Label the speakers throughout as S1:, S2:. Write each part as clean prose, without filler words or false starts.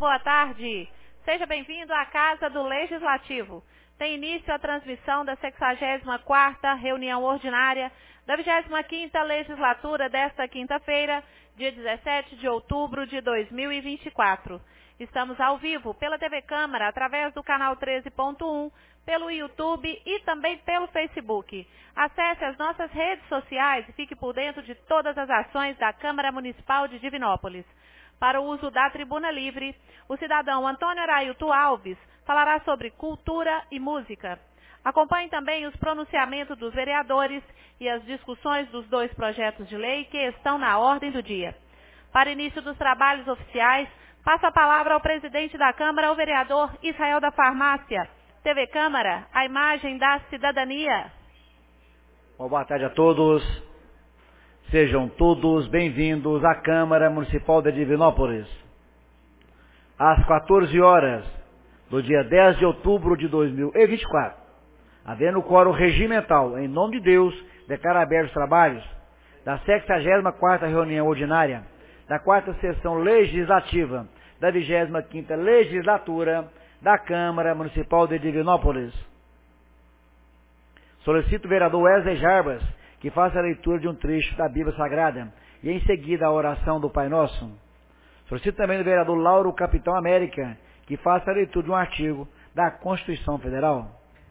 S1: boa tarde. Seja bem-vindo à Casa do Legislativo. Tem início a transmissão da 64ª reunião ordinária da 25ª legislatura desta quinta-feira, dia 17 de outubro de 2024. Estamos ao vivo pela TV Câmara, através do canal 13.1, pelo YouTube e também pelo Facebook. Acesse as nossas redes sociais e fique por dentro de todas as ações da Câmara Municipal de Divinópolis. Para o uso da Tribuna Livre, o cidadão Antônio Arailto Alves falará sobre cultura e música. Acompanhe também os pronunciamentos dos vereadores e as discussões dos dois projetos de lei que estão na ordem do dia. Para início dos trabalhos oficiais, passo a palavra ao presidente da Câmara, o vereador Israel da Farmácia. TV Câmara, a imagem da cidadania.
S2: Boa tarde a todos. Sejam todos bem-vindos à Câmara Municipal de Divinópolis. Às 14 horas do dia 10 de outubro de 2024, havendo quórum regimental, em nome de Deus, declaro abertos os trabalhos da 64ª reunião ordinária da 4ª sessão legislativa da 25ª legislatura da Câmara Municipal de Divinópolis. Solicito o vereador Wesley Jarbas que faça a leitura de um trecho da Bíblia Sagrada e em seguida a oração do Pai Nosso. Solicito também o vereador Lauro Capitão América que faça a leitura de um artigo da Constituição Federal.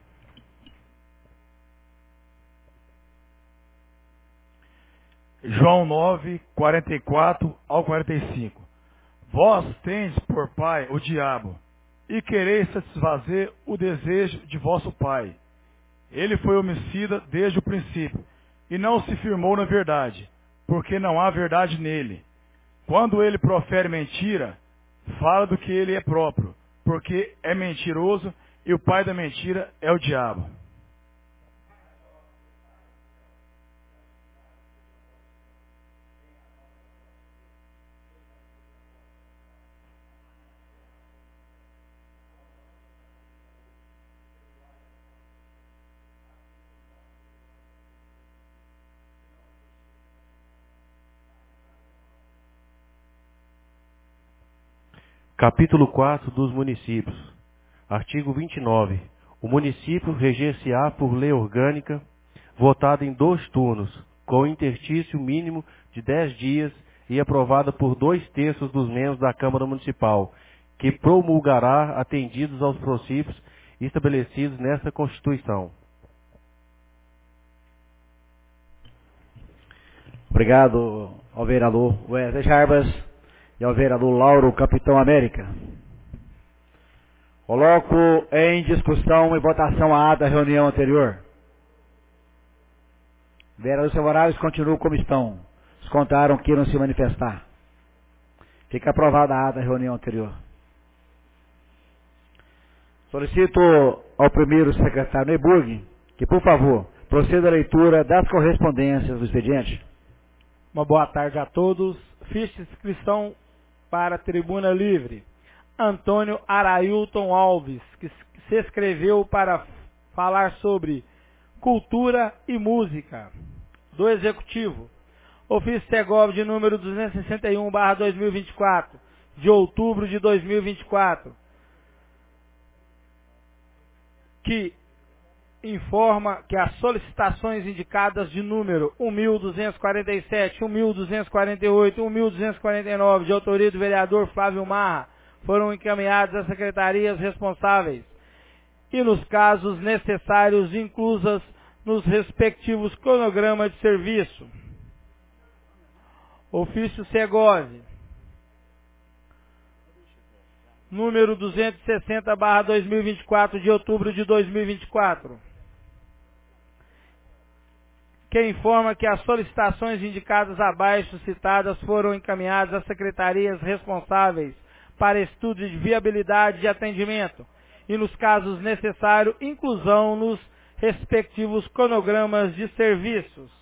S3: João 9, 44 ao 45. Vós tendes por pai o diabo, e quereis satisfazer o desejo de vosso pai. Ele foi homicida desde o princípio, e não se firmou na verdade, porque não há verdade nele. Quando ele profere mentira, fala do que ele é próprio, porque é mentiroso, e o pai da mentira é o diabo.
S4: Capítulo 4 dos municípios. Artigo 29. O município reger-se-á por lei orgânica, votada em 2 turnos, com interstício mínimo de 10 dias e aprovada por 2/3 dos membros da Câmara Municipal, que promulgará atendidos aos princípios estabelecidos nesta Constituição.
S2: Obrigado ao vereador Wesley Jarbas e ao vereador Lauro Capitão América. Coloco em discussão e votação a ata da reunião anterior. Vereadores favoráveis continuam como estão. Os contrários não queiram se manifestar. Fica aprovada a ata da reunião anterior. Solicito ao primeiro secretário Neuburg que, por favor, proceda à leitura das correspondências do expediente.
S5: Uma boa tarde a todos. Ficha de inscrição para a Tribuna Livre. Antônio Arailton Alves, que se inscreveu para falar sobre cultura e música. Do Executivo. Ofício Segov de número 261/2024, de outubro de 2024, que informa que as solicitações indicadas de número 1.247, 1.248 e 1.249, de autoria do vereador Flávio Marra, foram encaminhadas às secretarias responsáveis e, nos casos necessários, inclusas nos respectivos cronogramas de serviço. Ofício Segov, número 260/2024, de outubro de 2024, que informa que as solicitações indicadas abaixo citadas foram encaminhadas às secretarias responsáveis para estudo de viabilidade de atendimento e, nos casos necessários, inclusão nos respectivos cronogramas de serviços.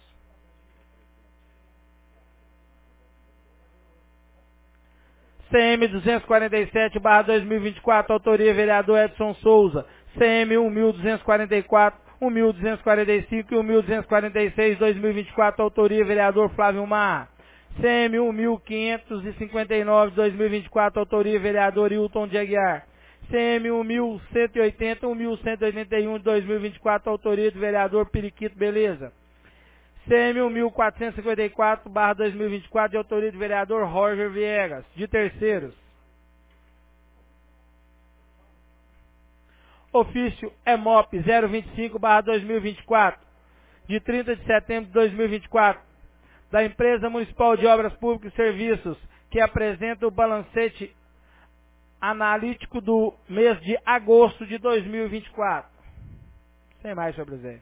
S5: CM 247/2024, autoria vereador Edson Souza. CM 1244, 1245 e 1246/2024, autoria vereador Flávio Marra. CM 1559 de 2024, autoria vereador Hilton de Aguiar. CM 1180, 1181 de 2024, autoria do vereador Periquito Beleza. CM 1454/2024, de autoria do vereador Roger Viegas. De terceiros. Ofício EMOP 025/2024, de 30 de setembro de 2024, da Empresa Municipal de Obras Públicas e Serviços, que apresenta o balancete analítico do mês de agosto de 2024. Sem mais, senhor presidente.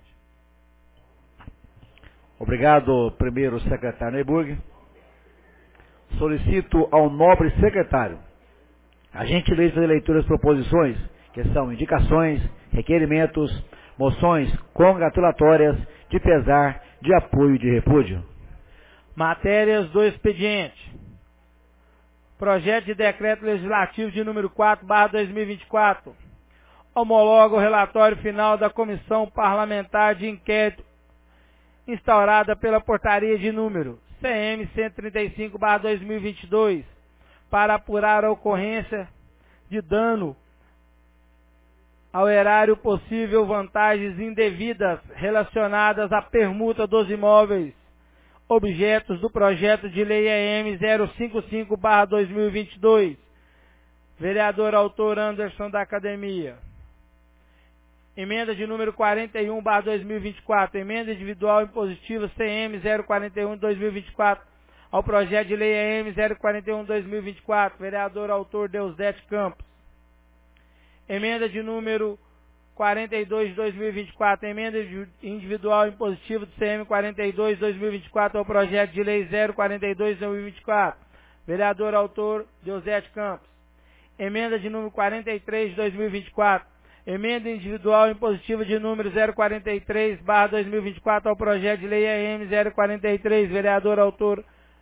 S2: Obrigado, primeiro secretário Neyburg. Solicito ao nobre secretário a gentileza de fazer leitura das proposições, que são indicações, requerimentos, moções congratulatórias, de pesar, de apoio e de repúdio.
S5: Matérias do expediente. Projeto de decreto legislativo de número 4/2024. Homologa o relatório final da Comissão Parlamentar de Inquérito instaurada pela portaria de número CM 135/2022 para apurar a ocorrência de dano ao erário possível vantagens indevidas relacionadas à permuta dos imóveis objetos do projeto de lei EM 055/2022. Vereador autor Anderson da Academia. Emenda de número 41/2024. Emenda individual impositiva CM 041 de 2024 ao projeto de lei EM 041 de 2024. Vereador autor Deusdete Campos. Emenda de número 42 de 2024, emenda individual impositiva do CM 42 de 2024 ao projeto de lei 042 de 2024. Vereador autor Deusdete Campos. Emenda de número 43 de 2024, emenda individual impositiva de número 043/2024 ao projeto de lei EM 043. Vereador autor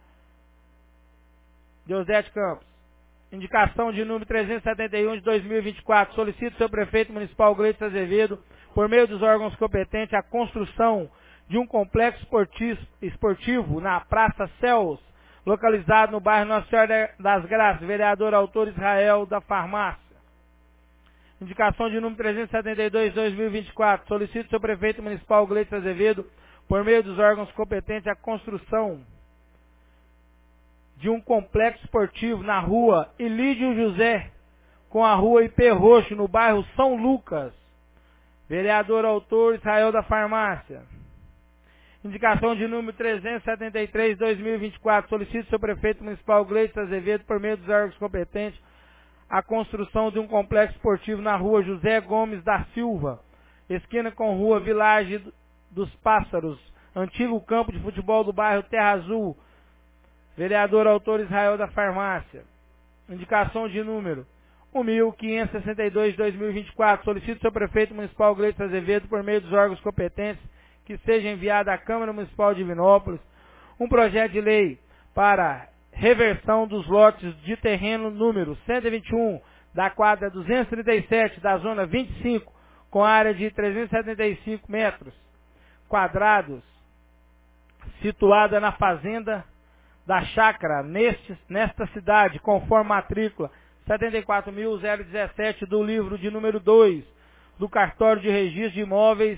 S5: Deusdete Campos. Indicação de número 371 de 2024. Solicito seu prefeito municipal Gleidson Azevedo, por meio dos órgãos competentes, a construção de um complexo esportivo na Praça Céus, localizado no bairro Nossa Senhora das Graças. Vereador autor Israel da Farmácia. Indicação de número 372 de 2024. Solicito seu prefeito municipal Gleidson Azevedo, por meio dos órgãos competentes, a construção de um complexo esportivo na rua Ilídio José, com a rua IP Roxo, no bairro São Lucas. Vereador autor Israel da Farmácia. Indicação de número 373 de 2024. Solicito seu prefeito municipal Gleidson Azevedo, por meio dos órgãos competentes, a construção de um complexo esportivo na rua José Gomes da Silva, esquina com rua Vilagem dos Pássaros, antigo campo de futebol do bairro Terra Azul. Vereador autor Israel da Farmácia. Indicação de número 1562 de 2024. Solicito seu prefeito municipal Gleidson Azevedo, por meio dos órgãos competentes, que seja enviado à Câmara Municipal de Divinópolis um projeto de lei para reversão dos lotes de terreno número 121 da quadra 237 da zona 25, com área de 375 metros quadrados, situada na fazenda da chácara nesta cidade, conforme matrícula 74.017 do livro de número 2 do cartório de registro de imóveis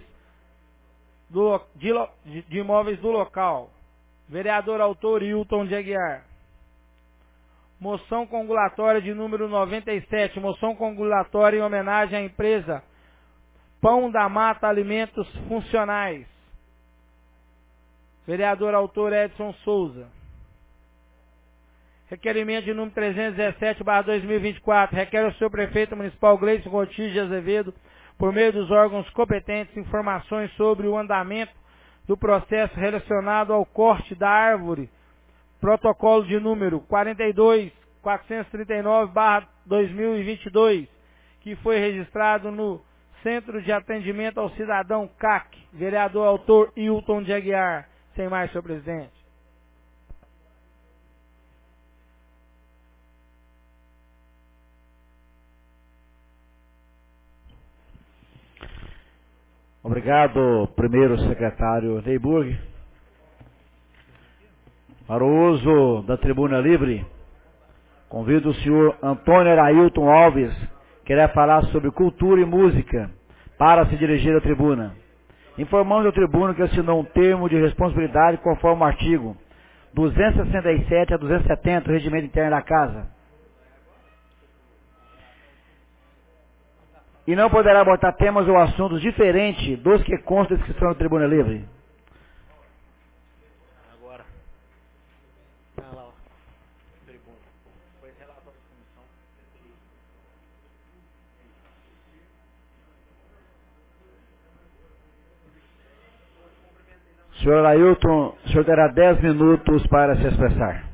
S5: do local. Vereador autor Hilton de Aguiar. Moção congulatória de número 97. Moção congulatória em homenagem à empresa Pão da Mata Alimentos Funcionais. Vereador autor Edson Souza. Requerimento de número 317/2024. Requer ao seu prefeito municipal Gleidson Ortiz de Azevedo, por meio dos órgãos competentes, informações sobre o andamento do processo relacionado ao corte da árvore, protocolo de número 42.439/2022, que foi registrado no Centro de Atendimento ao Cidadão CAC. Vereador autor Hilton de Aguiar. Sem mais, senhor presidente.
S2: Obrigado, primeiro secretário Neyburg. Para o uso da tribuna livre, convido o senhor Antônio Arailton Alves, que irá falar sobre cultura e música, para se dirigir à tribuna. Informando ao tribuno que assinou um termo de responsabilidade conforme o artigo 267 a 270 do Regimento Interno da Casa. E não poderá abordar temas ou assuntos diferentes dos que constam da inscrição da tribuna livre. Agora. Lá, tribuna. Foi relatório de comissão. Senhor Ailton, o senhor terá 10 minutos para se expressar.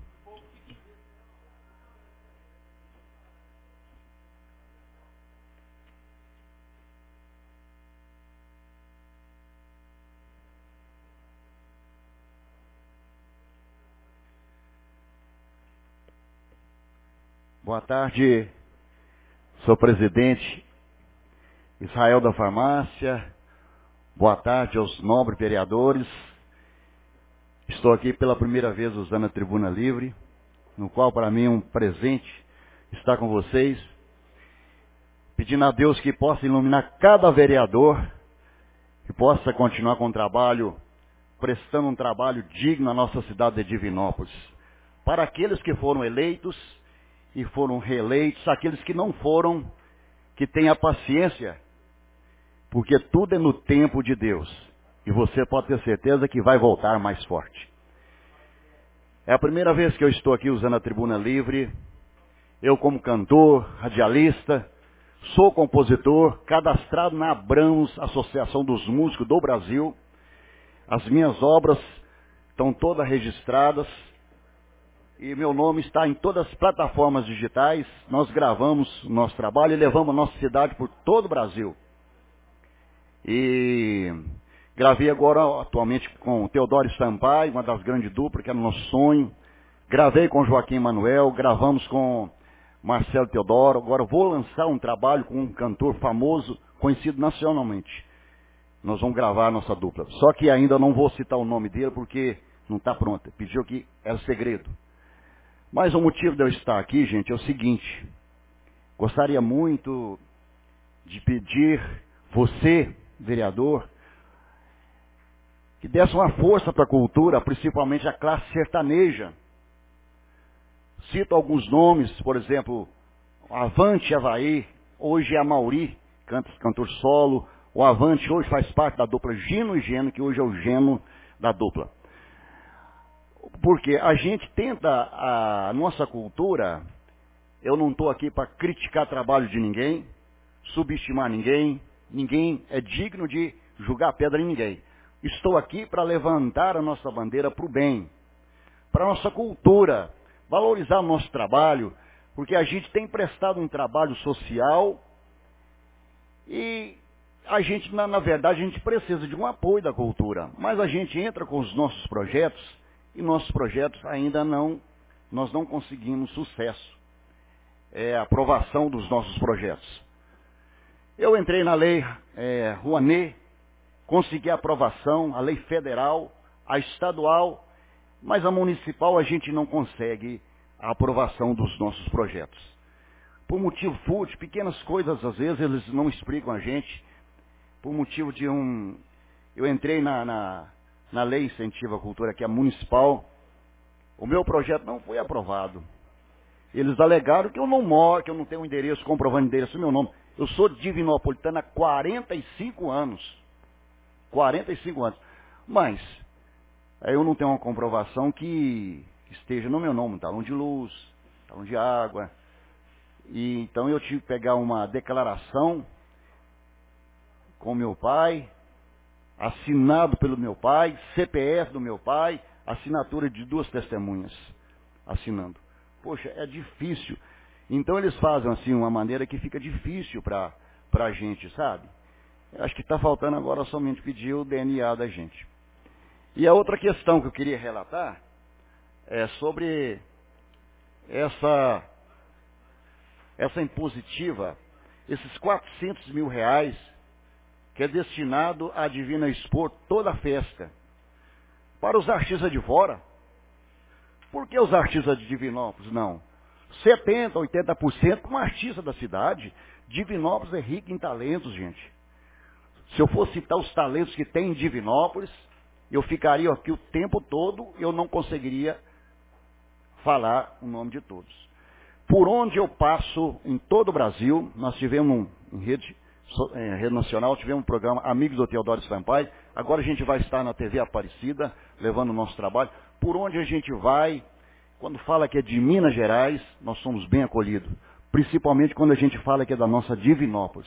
S6: Boa tarde, sou presidente Israel da Farmácia. Boa tarde aos nobres vereadores. Estou aqui pela primeira vez usando a tribuna livre, no qual para mim é um presente estar com vocês, pedindo a Deus que possa iluminar cada vereador, que possa continuar com o trabalho, prestando um trabalho digno na nossa cidade de Divinópolis. Para aqueles que foram eleitos e foram reeleitos, aqueles que não foram, que tenham paciência, porque tudo é no tempo de Deus. E você pode ter certeza que vai voltar mais forte. É a primeira vez que eu estou aqui usando a tribuna livre. Eu, como cantor, radialista, sou compositor, cadastrado na Abramos, Associação dos Músicos do Brasil. As minhas obras estão todas registradas. E meu nome está em todas as plataformas digitais. Nós gravamos o nosso trabalho e levamos a nossa cidade por todo o Brasil. E gravei agora, atualmente, com Teodoro Sampaio, uma das grandes duplas, que era o nosso sonho. Gravei com Joaquim Manuel, gravamos com Marcelo Teodoro. Agora vou lançar um trabalho com um cantor famoso, conhecido nacionalmente. Nós vamos gravar a nossa dupla. Só que ainda não vou citar o nome dele, porque não está pronto. Pediu que era segredo. Mas o motivo de eu estar aqui, gente, é o seguinte. Gostaria muito de pedir você, vereador, que desse uma força para a cultura, principalmente a classe sertaneja. Cito alguns nomes, por exemplo, Avante Havaí, hoje é a Mauri, cantor solo. O Avante hoje faz parte da dupla Gino e Geno, que hoje é o Geno da dupla. Porque a gente tenta, a nossa cultura, eu não estou aqui para criticar trabalho de ninguém, subestimar ninguém, ninguém é digno de julgar pedra em ninguém. Estou aqui para levantar a nossa bandeira para o bem, para a nossa cultura, valorizar o nosso trabalho, porque a gente tem prestado um trabalho social e a gente, na verdade, a gente precisa de um apoio da cultura, mas a gente entra com os nossos projetos e nossos projetos ainda nós não conseguimos sucesso, aprovação dos nossos projetos. Eu entrei na lei Rouanet, consegui a aprovação, a lei federal, a estadual, mas a municipal a gente não consegue a aprovação dos nossos projetos. Por motivo fútil, pequenas coisas às vezes eles não explicam a gente, por motivo de eu entrei na lei Incentivo à Cultura, que é municipal, o meu projeto não foi aprovado. Eles alegaram que eu não moro, que eu não tenho um endereço comprovando o endereço do meu nome. Eu sou divinopolitano há 45 anos. 45 anos. Mas eu não tenho uma comprovação que esteja no meu nome, talão de luz, talão de água. E então eu tive que pegar uma declaração com meu pai, assinado pelo meu pai, CPF do meu pai, assinatura de 2 testemunhas assinando. Poxa, é difícil. Então eles fazem assim uma maneira que fica difícil para a gente, sabe? Eu acho que está faltando agora somente pedir o DNA da gente. E a outra questão que eu queria relatar é sobre essa impositiva, esses 400 mil reais que é destinado à Divina expor toda a festa. Para os artistas de fora, Por que os artistas de Divinópolis não? 70%, 80% um artista da cidade. Divinópolis é rico em talentos, gente. Se eu fosse citar os talentos que tem em Divinópolis, eu ficaria aqui o tempo todo, eu não conseguiria falar o nome de todos. Por onde eu passo, em todo o Brasil, nós tivemos em rede nacional, tivemos um programa Amigos do Teodoro Sampaio, agora a gente vai estar na TV Aparecida, levando o nosso trabalho. Por onde a gente vai, quando fala que é de Minas Gerais, nós somos bem acolhidos, principalmente quando a gente fala que é da nossa Divinópolis.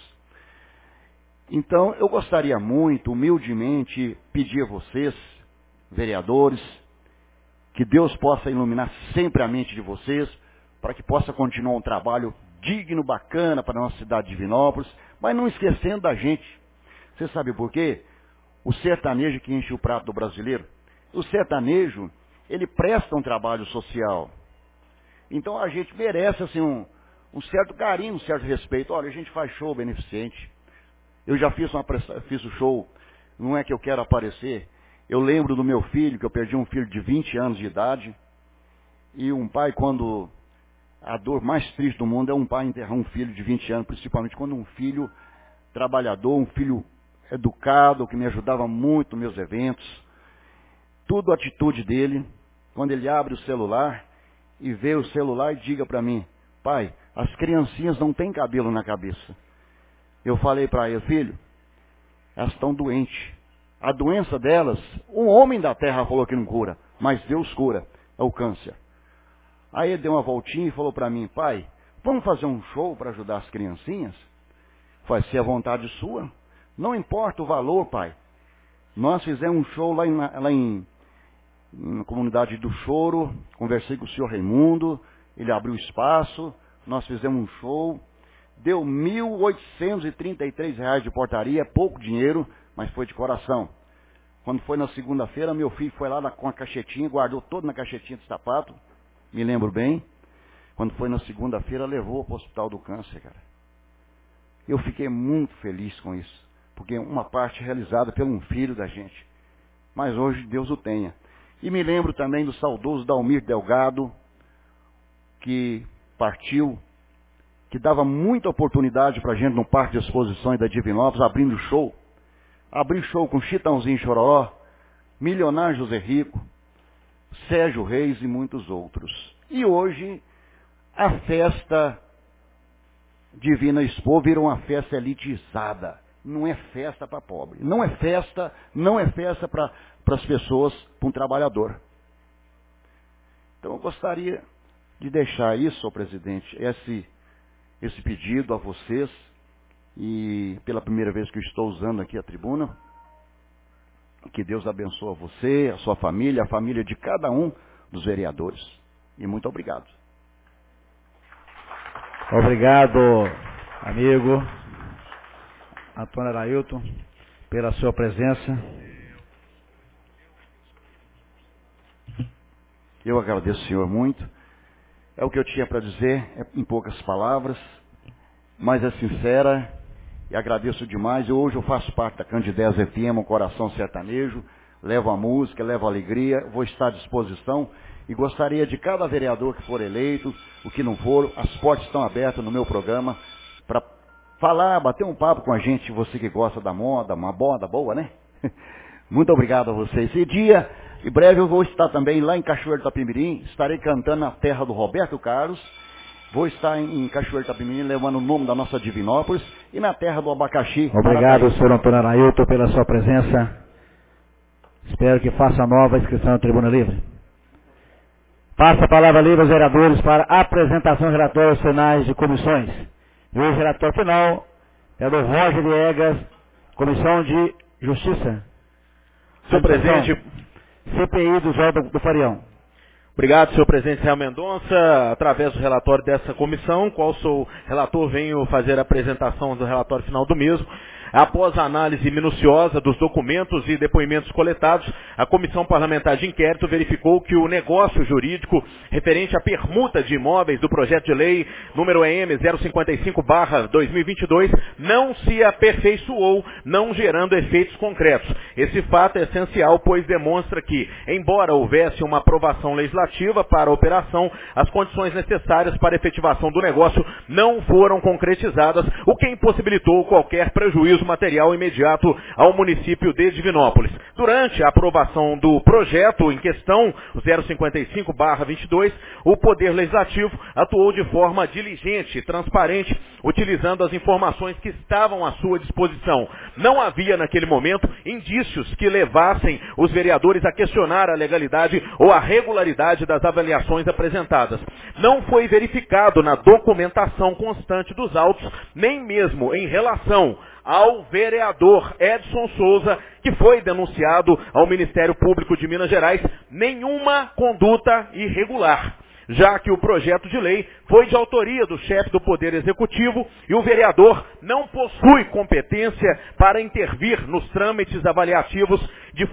S6: Então, eu gostaria muito, humildemente, pedir a vocês, vereadores, que Deus possa iluminar sempre a mente de vocês, para que possa continuar um trabalho digno, bacana para a nossa cidade de Divinópolis, mas não esquecendo da gente. Você sabe por quê? O sertanejo que enche o prato do brasileiro. O sertanejo, ele presta um trabalho social. Então, a gente merece assim, um certo carinho, um certo respeito. Olha, a gente faz show beneficente. Eu já fiz o show, não é que eu quero aparecer. Eu lembro do meu filho, que eu perdi um filho de 20 anos de idade. E um pai, quando a dor mais triste do mundo é um pai enterrar um filho de 20 anos, principalmente quando um filho trabalhador, um filho educado, que me ajudava muito nos meus eventos. Tudo a atitude dele, quando ele abre o celular e vê o celular e diga para mim, pai, as criancinhas não têm cabelo na cabeça. Eu falei para ele, filho, elas estão doentes. A doença delas, um homem da terra falou que não cura, mas Deus cura, é o câncer. Aí ele deu uma voltinha e falou para mim, pai, vamos fazer um show para ajudar as criancinhas? Vai ser a vontade sua. Não importa o valor, pai. Nós fizemos um show lá na comunidade do Choro, conversei com o senhor Raimundo, ele abriu espaço, nós fizemos um show. Deu R$ 1.833 de portaria, é pouco dinheiro, mas foi de coração. Quando foi na segunda-feira, meu filho foi lá com a caixetinha, guardou todo na caixetinha de sapato, me lembro bem. Quando foi na segunda-feira, levou para o Hospital do Câncer, cara. Eu fiquei muito feliz com isso, porque é uma parte realizada por um filho da gente. Mas hoje Deus o tenha. E me lembro também do saudoso Dalmir Delgado, que partiu, que dava muita oportunidade para a gente no Parque de Exposições da Divinópolis, abrindo show. Abri show com Chitãozinho Chororó, Milionário José Rico, Sérgio Reis e muitos outros. E hoje, a festa Divina Expo virou uma festa elitizada. Não é festa para pobre. Não é festa para as pessoas, para um trabalhador. Então eu gostaria de deixar isso, senhor presidente, esse pedido a vocês, e pela primeira vez que eu estou usando aqui a tribuna, que Deus abençoe você, a sua família, a família de cada um dos vereadores. E muito obrigado.
S2: Obrigado, amigo Antônio Arailton, pela sua presença.
S6: Eu agradeço, senhor, muito. É o que eu tinha para dizer, em poucas palavras, mas é sincera, e agradeço demais. Hoje eu faço parte da Candidez FM, um coração sertanejo, levo a música, levo a alegria, vou estar à disposição, e gostaria de cada vereador que for eleito, o que não for, as portas estão abertas no meu programa, para falar, bater um papo com a gente, você que gosta da moda, uma moda boa, né? Muito obrigado a vocês. Em breve eu vou estar também lá em Cachoeiro do Itapemirim, estarei cantando na terra do Roberto Carlos, vou estar em Cachoeiro do Itapemirim levando o nome da nossa Divinópolis e na terra do abacaxi.
S2: Obrigado, senhor Antônio Arailton, pela sua presença. Espero que faça nova inscrição na Tribuna Livre. Passa a palavra livre aos vereadores para apresentação de relatórios finais de comissões. E hoje, relatório final é do Roger Viegas, Comissão de Justiça.
S7: Senhor presidente,
S2: CPI do Zé do Farião.
S7: Obrigado, senhor presidente Israel Mendonça. Através do relatório dessa comissão, qual sou relator, venho fazer a apresentação do relatório final do mesmo. após a análise minuciosa dos documentos e depoimentos coletados, a Comissão Parlamentar de Inquérito verificou que o negócio jurídico referente à permuta de imóveis do projeto de lei número EM 055/2022 não se aperfeiçoou, não gerando efeitos concretos. Esse fato é essencial, pois demonstra que, embora houvesse uma aprovação legislativa para a operação, as condições necessárias para a efetivação do negócio não foram concretizadas, o que impossibilitou qualquer prejuízo material imediato ao município de Divinópolis. Durante a aprovação do projeto em questão, o 055/22, o Poder Legislativo atuou de forma diligente e transparente, utilizando as informações que estavam à sua disposição. Não havia, naquele momento, indícios que levassem os vereadores a questionar a legalidade ou a regularidade das avaliações apresentadas. Não foi verificado na documentação constante dos autos, nem mesmo em relação ao vereador Edson Souza, que foi denunciado ao Ministério Público de Minas Gerais, nenhuma conduta irregular, já que o projeto de lei foi de autoria do chefe do Poder Executivo e o vereador não possui competência para intervir nos trâmites avaliativos de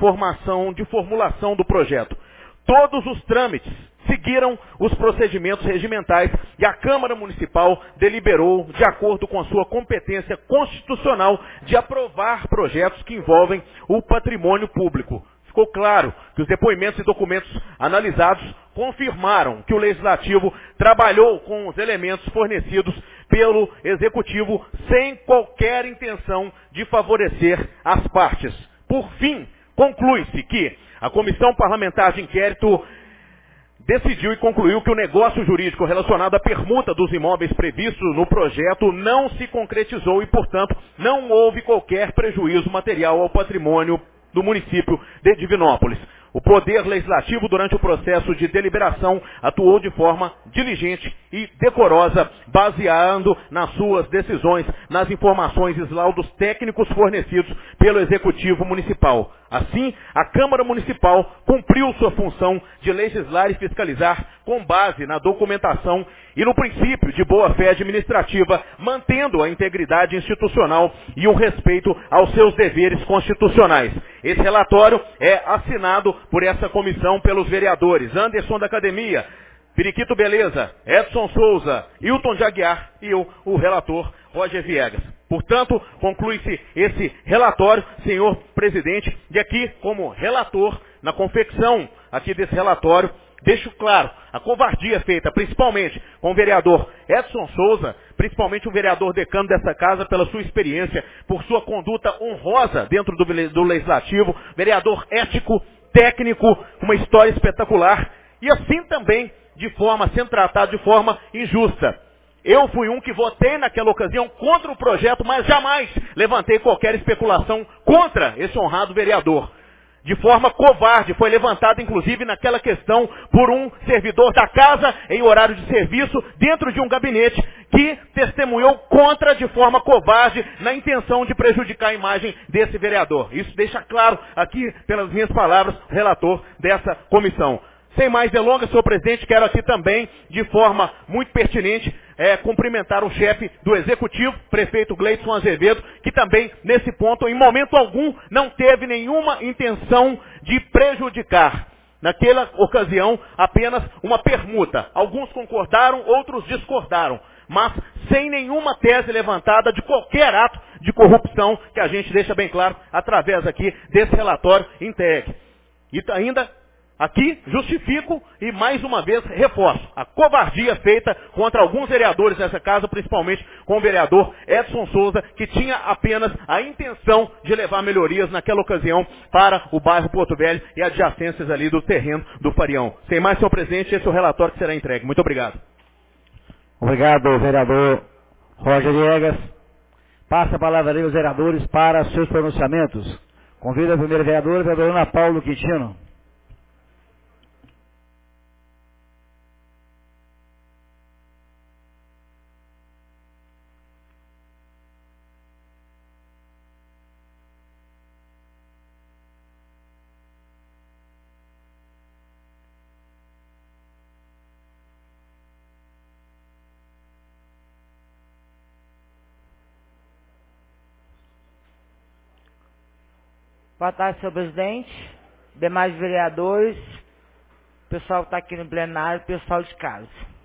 S7: formulação do projeto. Todos os trâmites seguiram os procedimentos regimentais e a Câmara Municipal deliberou, de acordo com a sua competência constitucional, de aprovar projetos que envolvem o patrimônio público. Ficou claro que os depoimentos e documentos analisados confirmaram que o Legislativo trabalhou com os elementos fornecidos pelo Executivo sem qualquer intenção de favorecer as partes. Por fim, conclui-se que a Comissão Parlamentar de Inquérito decidiu e concluiu que o negócio jurídico relacionado à permuta dos imóveis previstos no projeto não se concretizou e, portanto, não houve qualquer prejuízo material ao patrimônio do município de Divinópolis. O Poder Legislativo, durante o processo de deliberação, atuou de forma diligente e decorosa, baseando nas suas decisões nas informações e laudos técnicos fornecidos pelo Executivo Municipal. Assim, a Câmara Municipal cumpriu sua função de legislar e fiscalizar com base na documentação e no princípio de boa-fé administrativa, mantendo a integridade institucional e o respeito aos seus deveres constitucionais. Esse relatório é assinado por essa comissão pelos vereadores Anderson da Academia, Periquito Beleza, Edson Souza, Hilton de Aguiar e eu, o relator Roger Viegas. Portanto, conclui-se esse relatório, senhor presidente, e aqui, como relator, na confecção aqui desse relatório, deixo claro a covardia feita principalmente com o vereador Edson Souza, principalmente o vereador decano dessa casa, pela sua experiência, por sua conduta honrosa dentro do Legislativo, vereador ético, técnico, uma história espetacular, e assim também sendo tratado de forma injusta. Eu fui um que votei naquela ocasião contra o projeto, mas jamais levantei qualquer especulação contra esse honrado vereador. De forma covarde, foi levantado inclusive naquela questão por um servidor da casa em horário de serviço dentro de um gabinete que testemunhou contra de forma covarde na intenção de prejudicar a imagem desse vereador. Isso deixa claro aqui, pelas minhas palavras, o relator dessa comissão. Sem mais delongas, senhor presidente, quero aqui também, de forma muito pertinente, cumprimentar o chefe do Executivo, prefeito Gleidson Azevedo, que também, nesse ponto, em momento algum, não teve nenhuma intenção de prejudicar. Naquela ocasião, apenas uma permuta. Alguns concordaram, outros discordaram, mas sem nenhuma tese levantada de qualquer ato de corrupção, que a gente deixa bem claro através aqui desse relatório entregue. E ainda aqui justifico e mais uma vez reforço a covardia feita contra alguns vereadores nessa casa, principalmente com o vereador Edson Souza, que tinha apenas a intenção de levar melhorias naquela ocasião para o bairro Porto Velho e adjacências ali do terreno do Farião. Sem mais, senhor presidente, esse é o relatório que será entregue. Muito obrigado.
S2: Obrigado, vereador Roger Viegas. Passa a palavra ali aos vereadores para seus pronunciamentos. Convido a primeira vereadora, a vereadora Ana Paula Quintino.
S8: Boa tarde, senhor presidente, demais vereadores, pessoal que está aqui no plenário, pessoal de casa.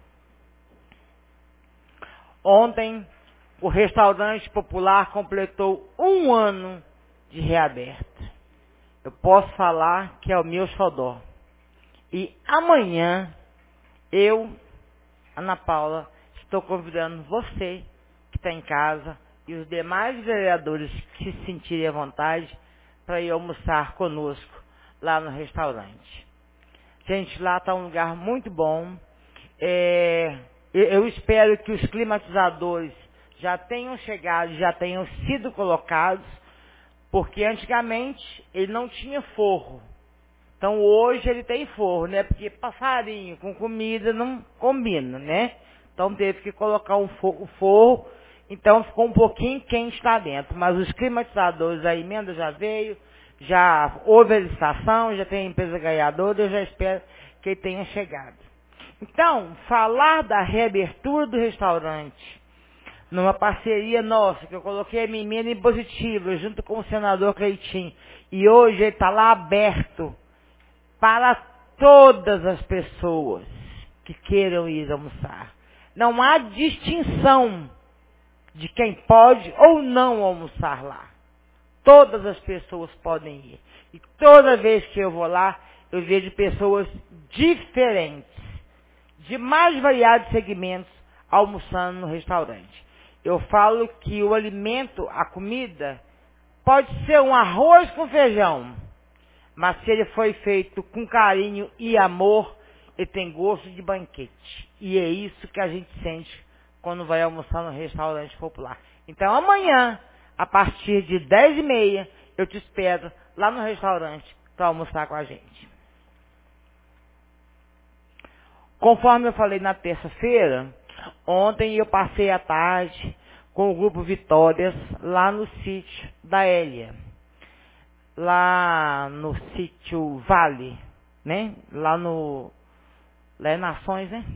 S8: Ontem, o restaurante popular completou 1 ano de reaberto. Eu posso falar que é o meu xodó. E amanhã, eu, Ana Paula, estou convidando você que está em casa e os demais vereadores que se sentirem à vontade para ir almoçar conosco lá no restaurante. Gente, lá está um lugar muito bom. Eu espero que os climatizadores já tenham chegado, já tenham sido colocados, porque antigamente ele não tinha forro. Então hoje ele tem forro, né? Porque passarinho com comida não combina, né? Então teve que colocar um forro, então ficou um pouquinho quente lá dentro. Mas os climatizadores, a emenda já veio, já houve a licitação, já tem a empresa ganhadora, eu já espero que ele tenha chegado. Então, falar da reabertura do restaurante, numa parceria nossa, que eu coloquei a minha emenda impositiva, junto com o senador Cleitinho, e hoje ele está lá aberto para todas as pessoas que queiram ir almoçar. Não há distinção de quem pode ou não almoçar lá. Todas as pessoas podem ir. E toda vez que eu vou lá, eu vejo pessoas diferentes, de mais variados segmentos, almoçando no restaurante. Eu falo que o alimento, a comida, pode ser um arroz com feijão, mas se ele foi feito com carinho e amor, ele tem gosto de banquete. E é isso que a gente sente quando vai almoçar no restaurante popular. Então amanhã, a partir de 10h30, eu te espero lá no restaurante para almoçar com a gente. Conforme eu falei na terça-feira, ontem eu passei a tarde com o Grupo Vitórias lá no sítio da Hélia. Lá no sítio Vale, né? Lá é Nações, né?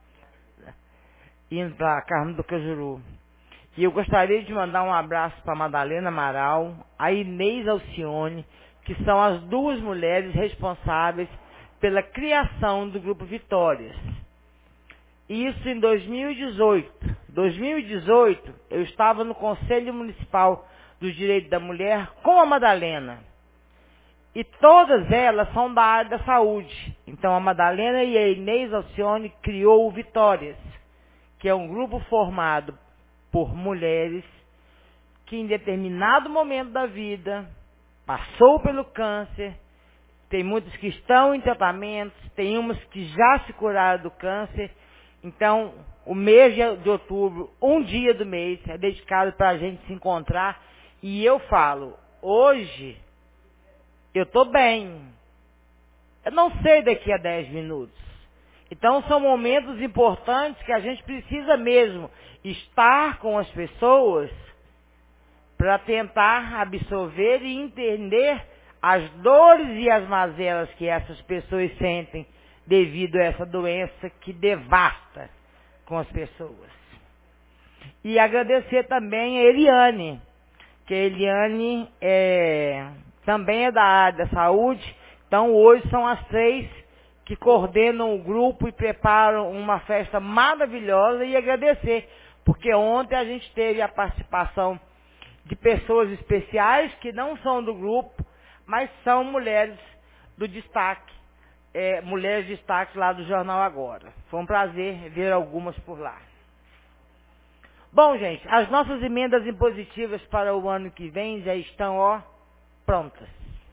S8: Indo para Carmo do Cajuru. E eu gostaria de mandar um abraço para a Madalena Amaral, a Inês Alcione, que são as 2 mulheres responsáveis pela criação do Grupo Vitórias. Isso em 2018. 2018, eu estava no Conselho Municipal do Direito da Mulher com a Madalena. E todas elas são da área da saúde. Então a Madalena e a Inês Alcione criou o Vitórias, que é um grupo formado por mulheres que em determinado momento da vida passou pelo câncer. Tem muitas que estão em tratamentos, tem umas que já se curaram do câncer. Então, o mês de outubro, um dia do mês, é dedicado para a gente se encontrar. E eu falo, hoje, eu estou bem. Eu não sei daqui a 10 minutos. Então, são momentos importantes que a gente precisa mesmo estar com as pessoas para tentar absorver e entender as dores e as mazelas que essas pessoas sentem devido a essa doença que devasta com as pessoas. E agradecer também a Eliane, que a Eliane também é da área da saúde. Então hoje são as 3 que coordenam o grupo e preparam uma festa maravilhosa, e agradecer, porque ontem a gente teve a participação de pessoas especiais que não são do grupo, mas são mulheres do destaque, mulheres de destaque lá do Jornal Agora. Foi um prazer ver algumas por lá. Bom, gente, as nossas emendas impositivas para o ano que vem já estão, prontas.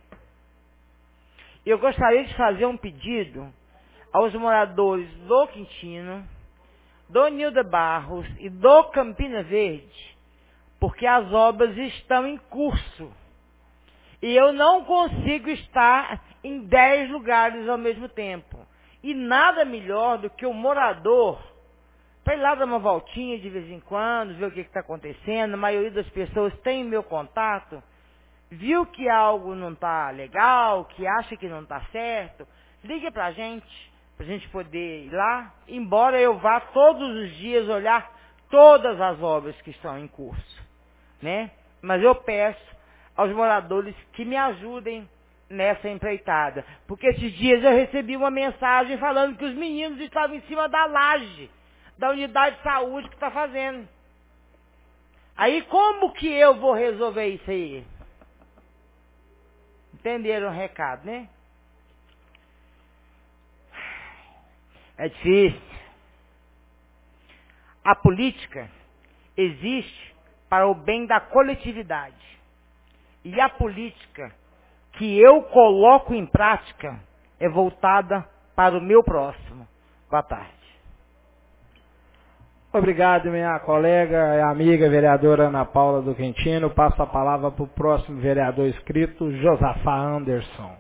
S8: Eu gostaria de fazer um pedido aos moradores do Quintino, do Nilda Barros e do Campina Verde, porque as obras estão em curso. E eu não consigo estar em 10 lugares ao mesmo tempo. E nada melhor do que o morador, para ir lá dar uma voltinha de vez em quando, ver o que está acontecendo. A maioria das pessoas tem meu contato, viu que algo não está legal, que acha que não está certo, liga para a gente poder ir lá, embora eu vá todos os dias olhar todas as obras que estão em curso, né? Mas eu peço aos moradores que me ajudem nessa empreitada. Porque esses dias eu recebi uma mensagem falando que os meninos estavam em cima da laje da unidade de saúde que está fazendo. Aí como que eu vou resolver isso aí? Entenderam o recado, né? É difícil. A política existe para o bem da coletividade. E a política que eu coloco em prática é voltada para o meu próximo. Boa tarde.
S5: Obrigado, minha colega e amiga vereadora Ana Paula do Quintino. Passo a palavra para o próximo vereador inscrito, Josafá Anderson.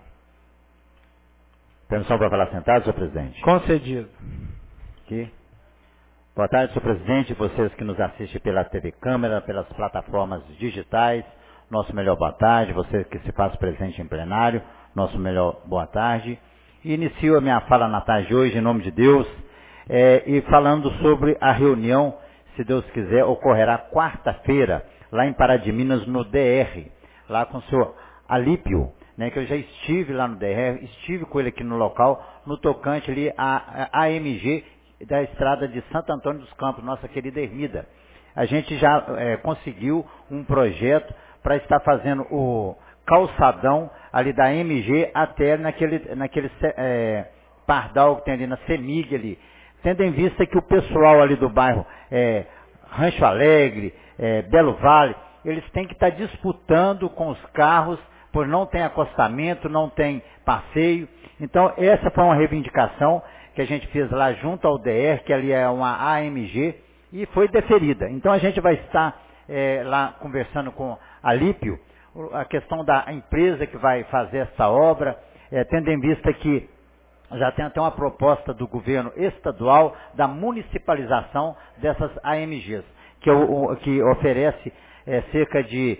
S9: Permissão para falar sentado, senhor presidente?
S5: Concedido.
S9: Aqui. Boa tarde, senhor presidente, vocês que nos assistem pela TV Câmara, pelas plataformas digitais, nosso melhor boa tarde, você que se faz presente em plenário, nosso melhor boa tarde. E inicio a minha fala na tarde de hoje, em nome de Deus, e falando sobre a reunião, se Deus quiser, ocorrerá quarta-feira, lá em Pará de Minas, no DR, lá com o senhor Alípio, né, que eu já estive lá no DR, estive com ele aqui no local, no tocante ali a AMG da estrada de Santo Antônio dos Campos, nossa querida Ermida. A gente já conseguiu um projeto para estar fazendo o calçadão ali da MG até naquele pardal que tem ali na Semig ali. Tendo em vista que o pessoal ali do bairro Rancho Alegre, Belo Vale, eles têm que estar disputando com os carros, pois não tem acostamento, não tem passeio. Então essa foi uma reivindicação que a gente fez lá junto ao DR, que ali é uma AMG, e foi deferida. Então a gente vai estar lá conversando com a Alípio, a questão da empresa que vai fazer essa obra, tendo em vista que já tem até uma proposta do governo estadual da municipalização dessas AMGs, que oferece cerca de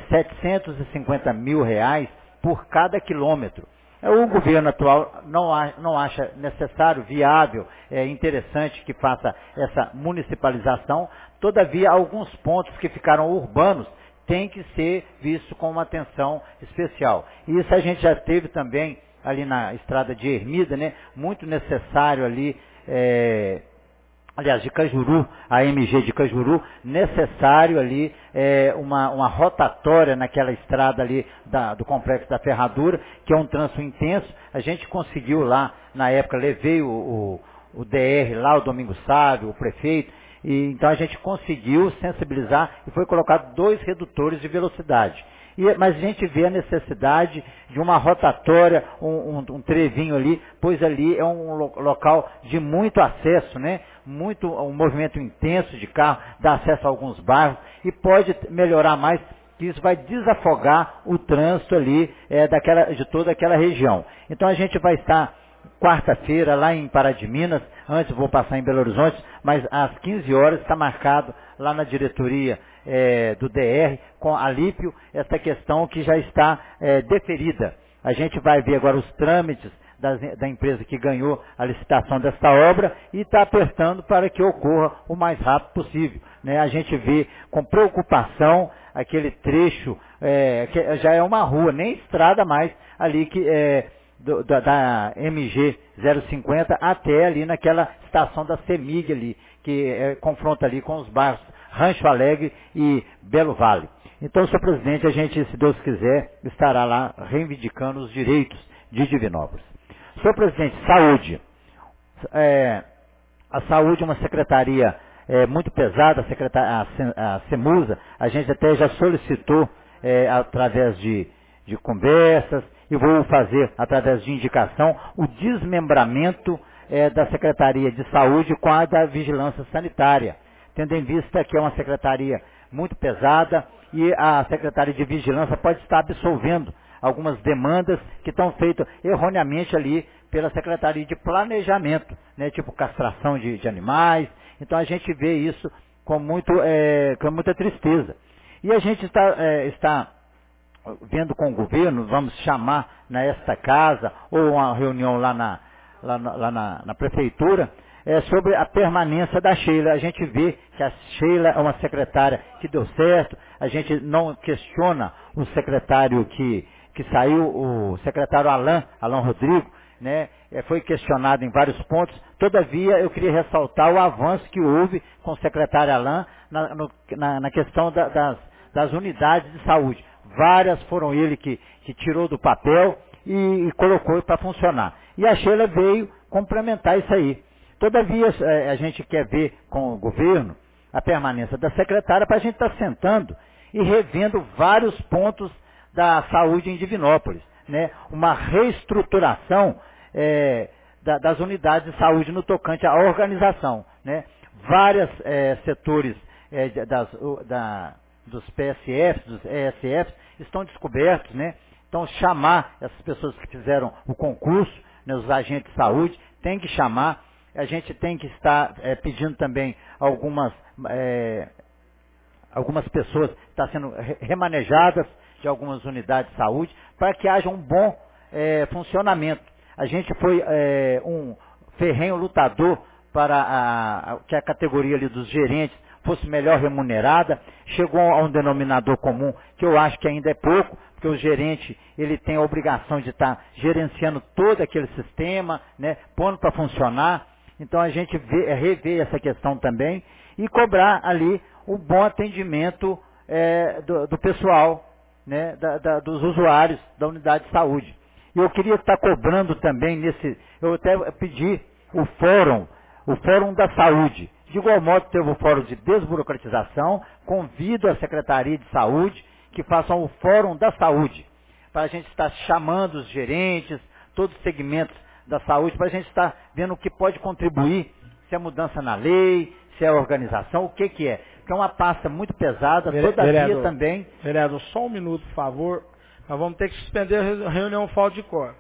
S9: R$750 mil por cada quilômetro. O governo atual não acha necessário, viável, interessante que faça essa municipalização. Todavia, alguns pontos que ficaram urbanos têm que ser vistos com uma atenção especial. E isso a gente já teve também ali na estrada de Ermida, né? Muito necessário ali, aliás, de Cajuru, a MG de Cajuru, necessário ali uma rotatória naquela estrada ali do Complexo da Ferradura, que é um trânsito intenso. A gente conseguiu lá, na época, levei o DR lá, o Domingos Sávio, o prefeito, e então a gente conseguiu sensibilizar e foi colocado 2 redutores de velocidade. Mas a gente vê a necessidade de uma rotatória, um trevinho ali, pois ali é um local de muito acesso, né? Um movimento intenso de carro, dá acesso a alguns bairros e pode melhorar mais, que isso vai desafogar o trânsito ali de toda aquela região. Então a gente vai estar quarta-feira lá em Pará de Minas, antes vou passar em Belo Horizonte, mas às 15 horas está marcado lá na diretoria do DR, com Alípio, essa questão que já está deferida. A gente vai ver agora os trâmites da empresa que ganhou a licitação desta obra e está apertando para que ocorra o mais rápido possível, né? A gente vê com preocupação aquele trecho, que já é uma rua, nem estrada mais, ali que da MG 050 até ali naquela estação da Semig ali, que confronta ali com os bairros Rancho Alegre e Belo Vale. Então, senhor presidente, a gente, se Deus quiser, estará lá reivindicando os direitos de Divinópolis. Senhor presidente, saúde. A saúde é uma secretaria muito pesada, a CEMUSA, a gente até já solicitou através de conversas, e vou fazer, através de indicação, o desmembramento da Secretaria de Saúde com a da Vigilância Sanitária, tendo em vista que é uma secretaria muito pesada e a Secretaria de Vigilância pode estar absolvendo algumas demandas que estão feitas erroneamente ali pela Secretaria de Planejamento, né, tipo castração de animais. Então a gente vê isso com muita tristeza. E a gente está vendo com o governo, vamos chamar nesta casa, ou uma reunião lá na prefeitura, sobre a permanência da Sheila. A gente vê que a Sheila é uma secretária que deu certo, a gente não questiona o secretário que saiu, o secretário Alain Rodrigo, né? Foi questionado em vários pontos. Todavia, eu queria ressaltar o avanço que houve com o secretário Alain na questão das unidades de saúde. Várias foram ele que tirou do papel e colocou para funcionar. E a Sheila veio complementar isso aí. Todavia, a gente quer ver com o governo a permanência da secretária para a gente estar sentando e revendo vários pontos da saúde em Divinópolis, né? Uma reestruturação das unidades de saúde no tocante à organização, né? Vários setores dos PSFs, dos ESFs, estão descobertos, né? Então, chamar essas pessoas que fizeram o concurso, né, os agentes de saúde, tem que chamar. A gente tem que estar pedindo também algumas pessoas que estão sendo remanejadas de algumas unidades de saúde, para que haja um bom funcionamento. A gente foi um ferrenho lutador para que a categoria ali dos gerentes fosse melhor remunerada. Chegou a um denominador comum, que eu acho que ainda é pouco, porque o gerente ele tem a obrigação de estar gerenciando todo aquele sistema, né, pondo para funcionar. Então a gente rever essa questão também e cobrar ali o bom atendimento do pessoal, né, dos usuários da unidade de saúde. E eu queria estar cobrando também eu até pedi o fórum da saúde. De igual modo teve o fórum de desburocratização, convido a Secretaria de Saúde que façam o fórum da saúde, para a gente estar chamando os gerentes, todos os segmentos da saúde, para a gente estar vendo o que pode contribuir, se é mudança na lei, se é a organização, o que é. Porque é uma pasta muito pesada, todavia também...
S5: Vereador, só um minuto, por favor. Nós vamos ter que suspender a reunião falta de quórum.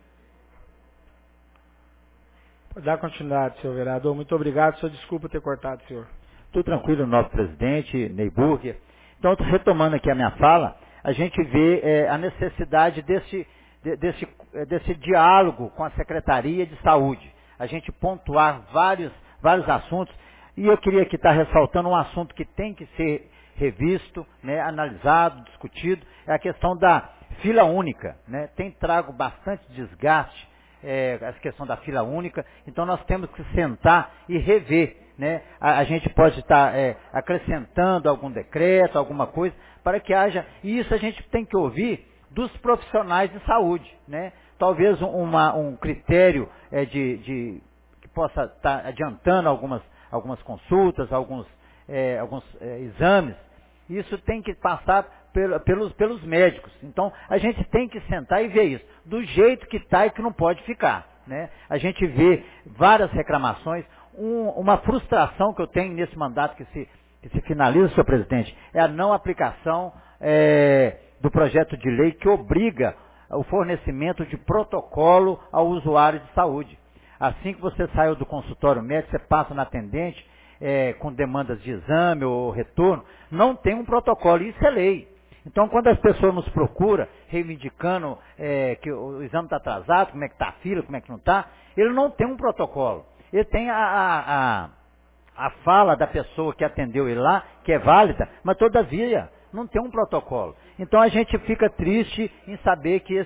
S5: Pode dar continuidade, senhor vereador. Muito obrigado. Senhor, desculpa ter cortado, senhor.
S9: Tudo tranquilo, nosso presidente, Ney Burger. Então, retomando aqui a minha fala, a gente vê a necessidade desse diálogo com a Secretaria de Saúde. A gente pontuar vários assuntos. E eu queria aqui estar ressaltando um assunto que tem que ser revisto, né, analisado, discutido, é a questão da fila única, né? Tem trago bastante desgaste essa questão da fila única, então nós temos que sentar e rever, né? A gente pode estar acrescentando algum decreto, alguma coisa, para que haja, e isso a gente tem que ouvir dos profissionais de saúde, né? Talvez um critério que possa estar adiantando algumas consultas, alguns exames. Isso tem que passar pelos médicos. Então, a gente tem que sentar e ver isso, do jeito que está e que não pode ficar, né? A gente vê várias reclamações, uma frustração que eu tenho nesse mandato que se finaliza, senhor presidente, é a não aplicação do projeto de lei que obriga o fornecimento de protocolo ao usuário de saúde. Assim que você saiu do consultório médico, você passa na atendente, com demandas de exame ou retorno, não tem um protocolo, isso é lei. Então, quando as pessoas nos procuram, reivindicando que o exame está atrasado, como é que está a fila, como é que não está, ele não tem um protocolo. Ele tem a fala da pessoa que atendeu ele lá, que é válida, mas todavia não tem um protocolo. Então, a gente fica triste em saber que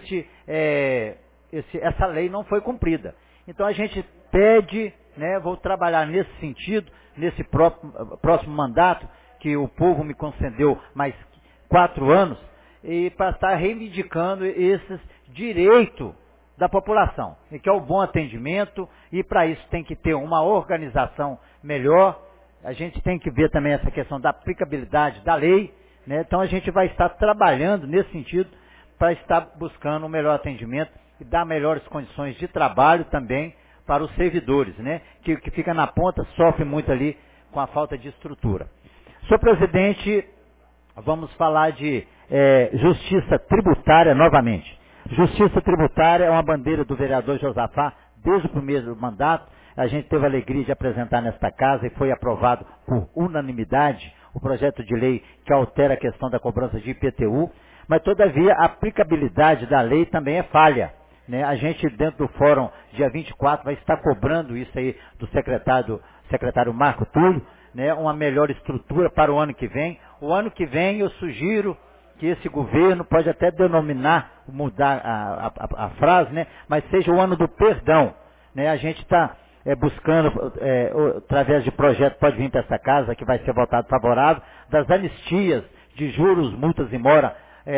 S9: essa lei não foi cumprida. Então, a gente pede, né, vou trabalhar nesse sentido, nesse próximo mandato, que o povo me concedeu mais 4 anos, e para estar reivindicando esses direitos da população, e que é o bom atendimento, e para isso tem que ter uma organização melhor. A gente tem que ver também essa questão da aplicabilidade da lei, né? Então a gente vai estar trabalhando nesse sentido para estar buscando um melhor atendimento e dar melhores condições de trabalho também para os servidores, né? Que fica na ponta, sofre muito ali com a falta de estrutura. Senhor presidente, vamos falar de justiça tributária novamente. Justiça tributária é uma bandeira do vereador Josafá desde o primeiro mandato. A gente teve a alegria de apresentar nesta casa e foi aprovado por unanimidade o projeto de lei que altera a questão da cobrança de IPTU, mas todavia a aplicabilidade da lei também é falha. né? A gente, dentro do fórum, dia 24, vai estar cobrando isso aí do secretário Marco Túlio, né? Uma melhor estrutura para o ano que vem. O ano que vem eu sugiro que esse governo pode até denominar, mudar a frase, né? Mas seja o ano do perdão, né? A gente está buscando, através de projeto, pode vir para essa casa, que vai ser votado favorável, das anistias de juros, multas e mora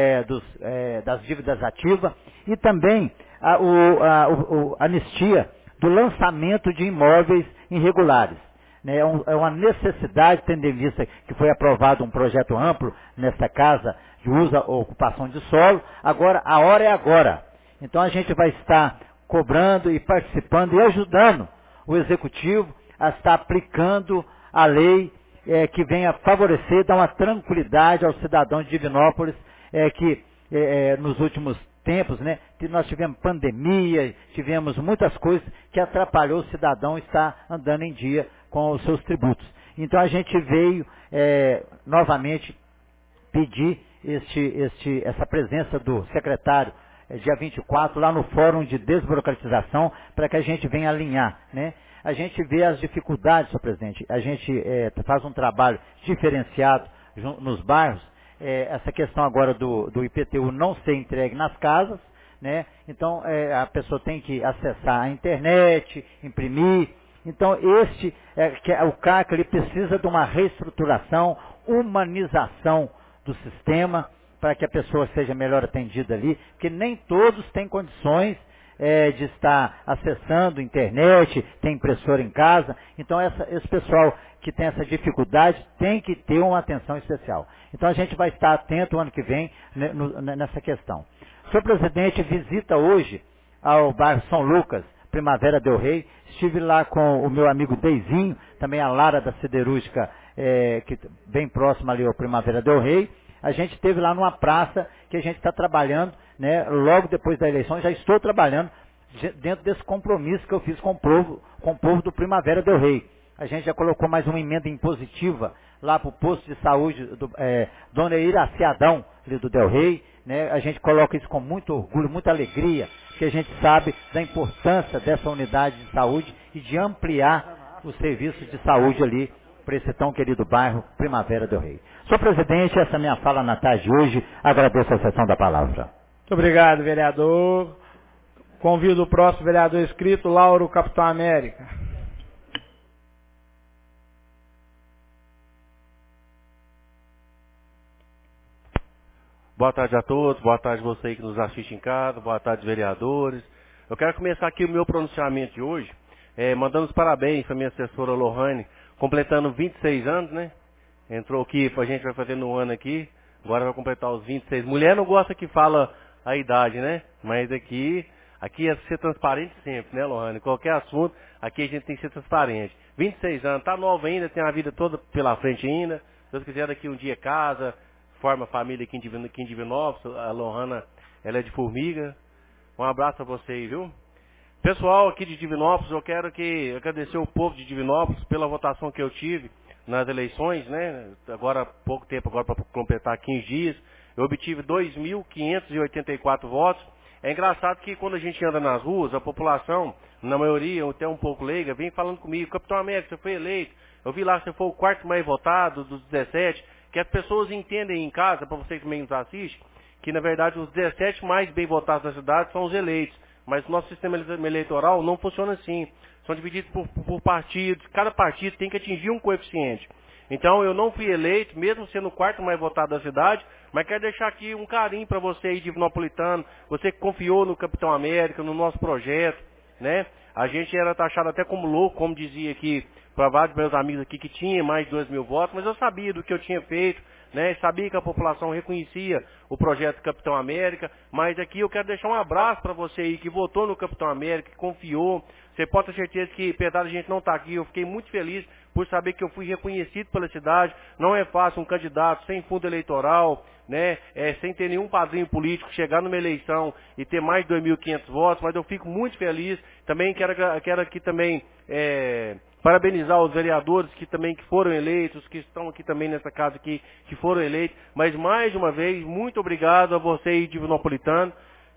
S9: das dívidas ativas, e também a anistia do lançamento de imóveis irregulares. Né? É uma necessidade, tendo em vista que foi aprovado um projeto amplo nessa casa de uso ou ocupação de solo. Agora, a hora é agora. Então a gente vai estar cobrando e participando e ajudando o Executivo a estar aplicando a lei que venha favorecer, dar uma tranquilidade aos cidadãos de Divinópolis, que nos últimos tempos, né, que nós tivemos pandemia, tivemos muitas coisas que atrapalhou o cidadão estar andando em dia com os seus tributos. Então a gente veio novamente pedir essa presença do secretário dia 24 lá no Fórum de Desburocratização, para que a gente venha alinhar, né? A gente vê as dificuldades, senhor presidente, a gente faz um trabalho diferenciado nos bairros, essa questão agora do IPTU não ser entregue nas casas, né? Então a pessoa tem que acessar a internet, imprimir. Então o CAC ele precisa de uma reestruturação, humanização do sistema, para que a pessoa seja melhor atendida ali, porque nem todos têm condições de estar acessando internet, tem impressora em casa. Então esse pessoal que tem essa dificuldade tem que ter uma atenção especial. Então a gente vai estar atento o ano que vem nessa questão. O senhor presidente visita hoje ao bairro São Lucas, Primavera del Rey. Estive lá com o meu amigo Deizinho, também a Lara da Siderúrgica, que bem próxima ali ao Primavera del Rey. A gente esteve lá numa praça que a gente está trabalhando, né? Logo depois da eleição, já estou trabalhando dentro desse compromisso que eu fiz com o povo do Primavera del Rey. A gente já colocou mais uma emenda impositiva lá para o posto de saúde do Dona Iraci Adão, ali do Del Rey, né? A gente coloca isso com muito orgulho, muita alegria, porque a gente sabe da importância dessa unidade de saúde e de ampliar os serviços de saúde ali para esse tão querido bairro Primavera del Rey. Senhor presidente, essa é a minha fala na tarde de hoje. Agradeço a sessão da palavra.
S5: Muito obrigado, vereador. Convido o próximo vereador inscrito, Lauro Capitão América.
S4: Boa tarde a todos, boa tarde você que nos assiste em casa, boa tarde vereadores. Eu quero começar aqui o meu pronunciamento de hoje, mandando os parabéns para minha assessora Lohane, completando 26 anos, né? Entrou aqui, a gente vai fazer no ano aqui, agora vai completar os 26. Mulher não gosta que fala a idade, né? Mas aqui é ser transparente sempre, né, Lohane? Qualquer assunto, aqui a gente tem que ser transparente. 26 anos, tá nova ainda, tem a vida toda pela frente ainda. Se Deus quiser, daqui um dia casa, forma família aqui em Divinópolis. A Lohana, ela é de Formiga. Um abraço a você aí, viu? Pessoal aqui de Divinópolis, eu quero agradecer o povo de Divinópolis pela votação que eu tive nas eleições, né? Agora, pouco tempo, agora para completar 15 dias, eu obtive 2.584 votos. É engraçado que quando a gente anda nas ruas, a população, na maioria, até um pouco leiga, vem falando comigo: Capitão América, você foi eleito, eu vi lá que você foi o quarto mais votado dos 17, que as pessoas entendem em casa, para você que também nos assiste, que na verdade os 17 mais bem votados na cidade são os eleitos. Mas o nosso sistema eleitoral não funciona assim. São divididos por partidos. Cada partido tem que atingir um coeficiente. Então eu não fui eleito, mesmo sendo o quarto mais votado da cidade, mas quero deixar aqui um carinho para você aí, divinopolitano, você que confiou no Capitão América, no nosso projeto, né? A gente era taxado até como louco, como dizia aqui para vários meus amigos aqui, que tinha mais de 2.000 votos, mas eu sabia do que eu tinha feito, né? Sabia que a população reconhecia o projeto Capitão América, mas aqui eu quero deixar um abraço para você aí que votou no Capitão América, que confiou. Você pode ter certeza que, apesar de a gente não estar aqui, eu fiquei muito feliz por saber que eu fui reconhecido pela cidade. Não é fácil um candidato sem fundo eleitoral, né, sem ter nenhum padrinho político, chegar numa eleição e ter mais de 2.500 votos, mas eu fico muito feliz. Também quero aqui também parabenizar os vereadores que foram eleitos, que estão aqui também nessa casa aqui, que foram eleitos. Mas mais uma vez, muito obrigado a você aí, divinopolitano.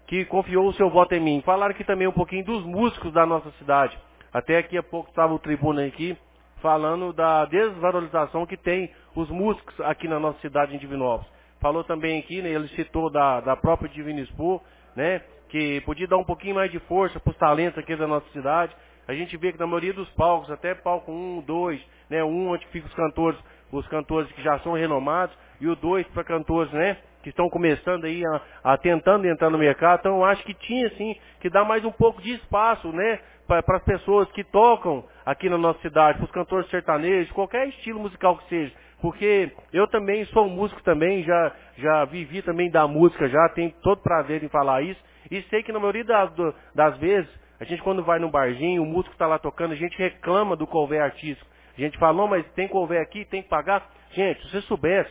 S4: que confiou o seu voto em mim. Falaram aqui também um pouquinho dos músicos da nossa cidade. Até aqui a pouco estava o tribuna aqui falando da desvalorização que tem os músicos aqui na nossa cidade em Divinópolis. Falou também aqui, né, ele citou da própria Divina Expo, né, que podia dar um pouquinho mais de força para os talentos aqui da nossa cidade. A gente vê que na maioria dos palcos, até palco 1, 2, né, onde ficam os cantores que já são renomados, e o 2 para cantores, né, que estão começando aí tentando entrar no mercado. Então eu acho que tinha sim que dar mais um pouco de espaço, né, para as pessoas que tocam aqui na nossa cidade, para os cantores sertanejos, qualquer estilo musical que seja. Porque eu também sou músico também, já vivi também da música, já tenho todo prazer em falar isso. E sei que na maioria das vezes, a gente quando vai num barzinho, o músico está lá tocando, a gente reclama do couvert artístico. A gente fala, não, mas tem couvert aqui, tem que pagar. Gente, se você soubesse,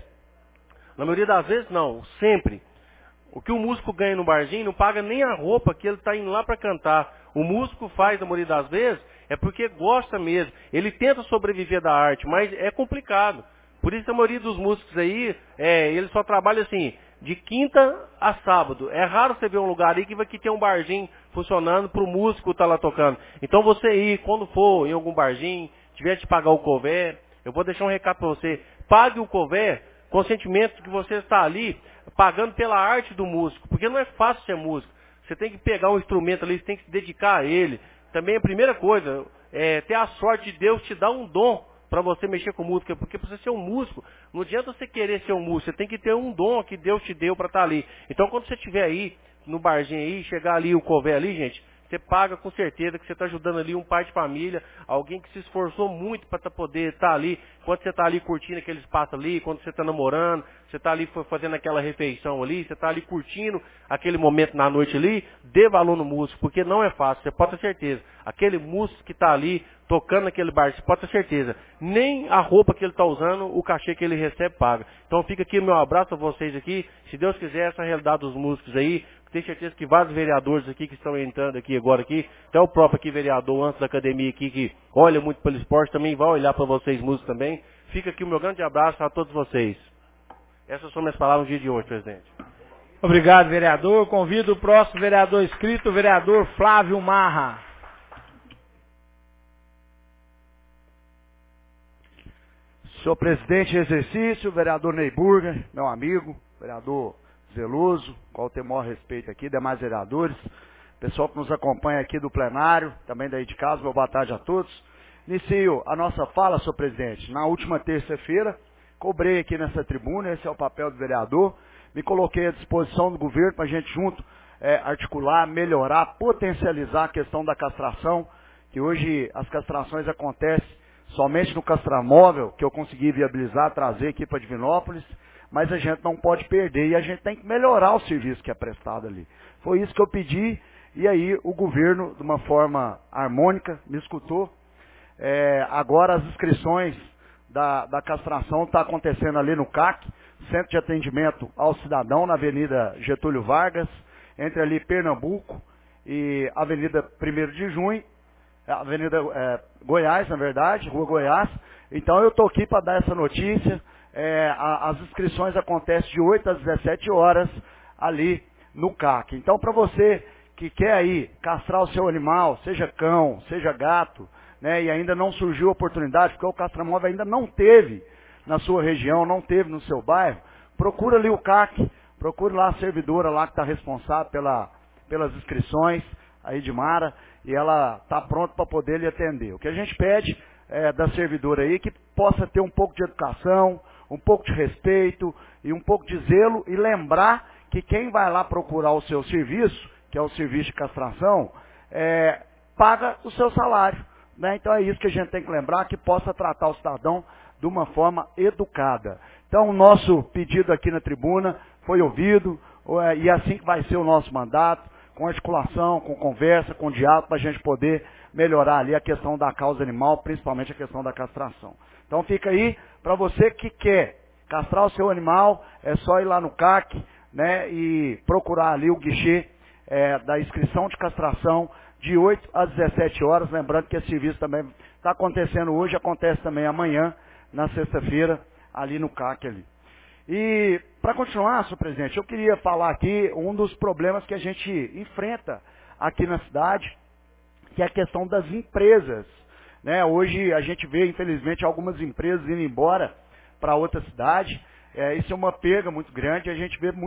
S4: na maioria das vezes não, sempre. O que o músico ganha no barzinho não paga nem a roupa que ele está indo lá para cantar. O músico faz, na maioria das vezes, é porque gosta mesmo. Ele tenta sobreviver da arte, mas é complicado. Por isso a maioria dos músicos aí, eles só trabalham assim, de quinta a sábado. É raro você ver um lugar aí que tem um barzinho funcionando para o músico estar lá tocando. Então você ir, quando for em algum barzinho, tiver de pagar o couvert, eu vou deixar um recado para você. Pague o couvert com o sentimento de que você está ali pagando pela arte do músico. Porque não é fácil ser músico. Você tem que pegar um instrumento ali, você tem que se dedicar a ele. Também a primeira coisa, ter a sorte de Deus te dar um dom para você mexer com música. Porque para você ser um músico, não adianta você querer ser um músico. Você tem que ter um dom que Deus te deu para estar ali. Então quando você estiver aí, no barzinho aí, chegar ali o couvert ali, gente, você paga com certeza que você está ajudando ali um pai de família, alguém que se esforçou muito para poder estar ali, quando você está ali curtindo aquele espaço ali, quando você está namorando, você está ali fazendo aquela refeição ali, você está ali curtindo aquele momento na noite ali, dê valor no músico, porque não é fácil, você pode ter certeza. Aquele músico que está ali, tocando naquele bar, você pode ter certeza. Nem a roupa que ele está usando, o cachê que ele recebe paga. Então fica aqui o meu abraço a vocês aqui, se Deus quiser, essa é a realidade dos músicos aí. Tenho certeza que vários vereadores aqui que estão entrando aqui agora aqui, até o próprio aqui vereador antes da academia aqui, que olha muito pelo esporte, também vai olhar para vocês músicos também. Fica aqui o meu grande abraço a todos vocês. Essas são minhas palavras no dia de hoje, presidente.
S5: Obrigado, vereador. Convido o próximo vereador inscrito, o vereador Flávio Marra.
S2: Senhor presidente em exercício, vereador Ney Burger, meu amigo, vereador zeloso, qual tem o maior respeito aqui, demais vereadores, pessoal que nos acompanha aqui do plenário, também daí de casa, boa tarde a todos. Inicio a nossa fala, senhor presidente. Na última terça-feira, cobrei aqui nessa tribuna, esse é o papel do vereador, me coloquei à disposição do governo para a gente junto articular, melhorar, potencializar a questão da castração, que hoje as castrações acontecem somente no castramóvel, que eu consegui viabilizar, trazer aqui para Divinópolis, mas a gente não pode perder e a gente tem que melhorar o serviço que é prestado ali. Foi isso que eu pedi e aí o governo, de uma forma harmônica, me escutou. Agora as inscrições da castração estão acontecendo ali no CAC, Centro de Atendimento ao Cidadão, na Avenida Getúlio Vargas, entre ali Pernambuco e Avenida 1º de Junho, Avenida Goiás, na verdade, Rua Goiás. Então eu estou aqui para dar essa notícia. As inscrições acontecem de 8 às 17 horas ali no CAC. Então, para você que quer aí castrar o seu animal, seja cão, seja gato, né, e ainda não surgiu a oportunidade, porque o castramóvel ainda não teve na sua região, não teve no seu bairro, procura ali o CAC, procure lá a servidora lá que está responsável pelas inscrições, a Edmara, e ela está pronta para poder lhe atender. O que a gente pede da servidora aí que possa ter um pouco de educação, um pouco de respeito e um pouco de zelo e lembrar que quem vai lá procurar o seu serviço, que é o serviço de castração, paga o seu salário, né? Então é isso que a gente tem que lembrar, que possa tratar o cidadão de uma forma educada. Então o nosso pedido aqui na tribuna foi ouvido e assim que vai ser o nosso mandato, com articulação, com conversa, com diálogo, para a gente poder melhorar ali a questão da causa animal, principalmente a questão da castração. Então fica aí, para você que quer castrar o seu animal, é só ir lá no CAC, né, e procurar ali o guichê da inscrição de castração de 8 às 17 horas, lembrando que esse serviço também está acontecendo hoje, acontece também amanhã, na sexta-feira, ali no CAC ali. E, para continuar, senhor presidente, eu queria falar aqui um dos problemas que a gente enfrenta aqui na cidade, que é a questão das empresas. Né? Hoje a gente vê, infelizmente, algumas empresas indo embora para outra cidade. Isso é uma perda muito grande, a gente vê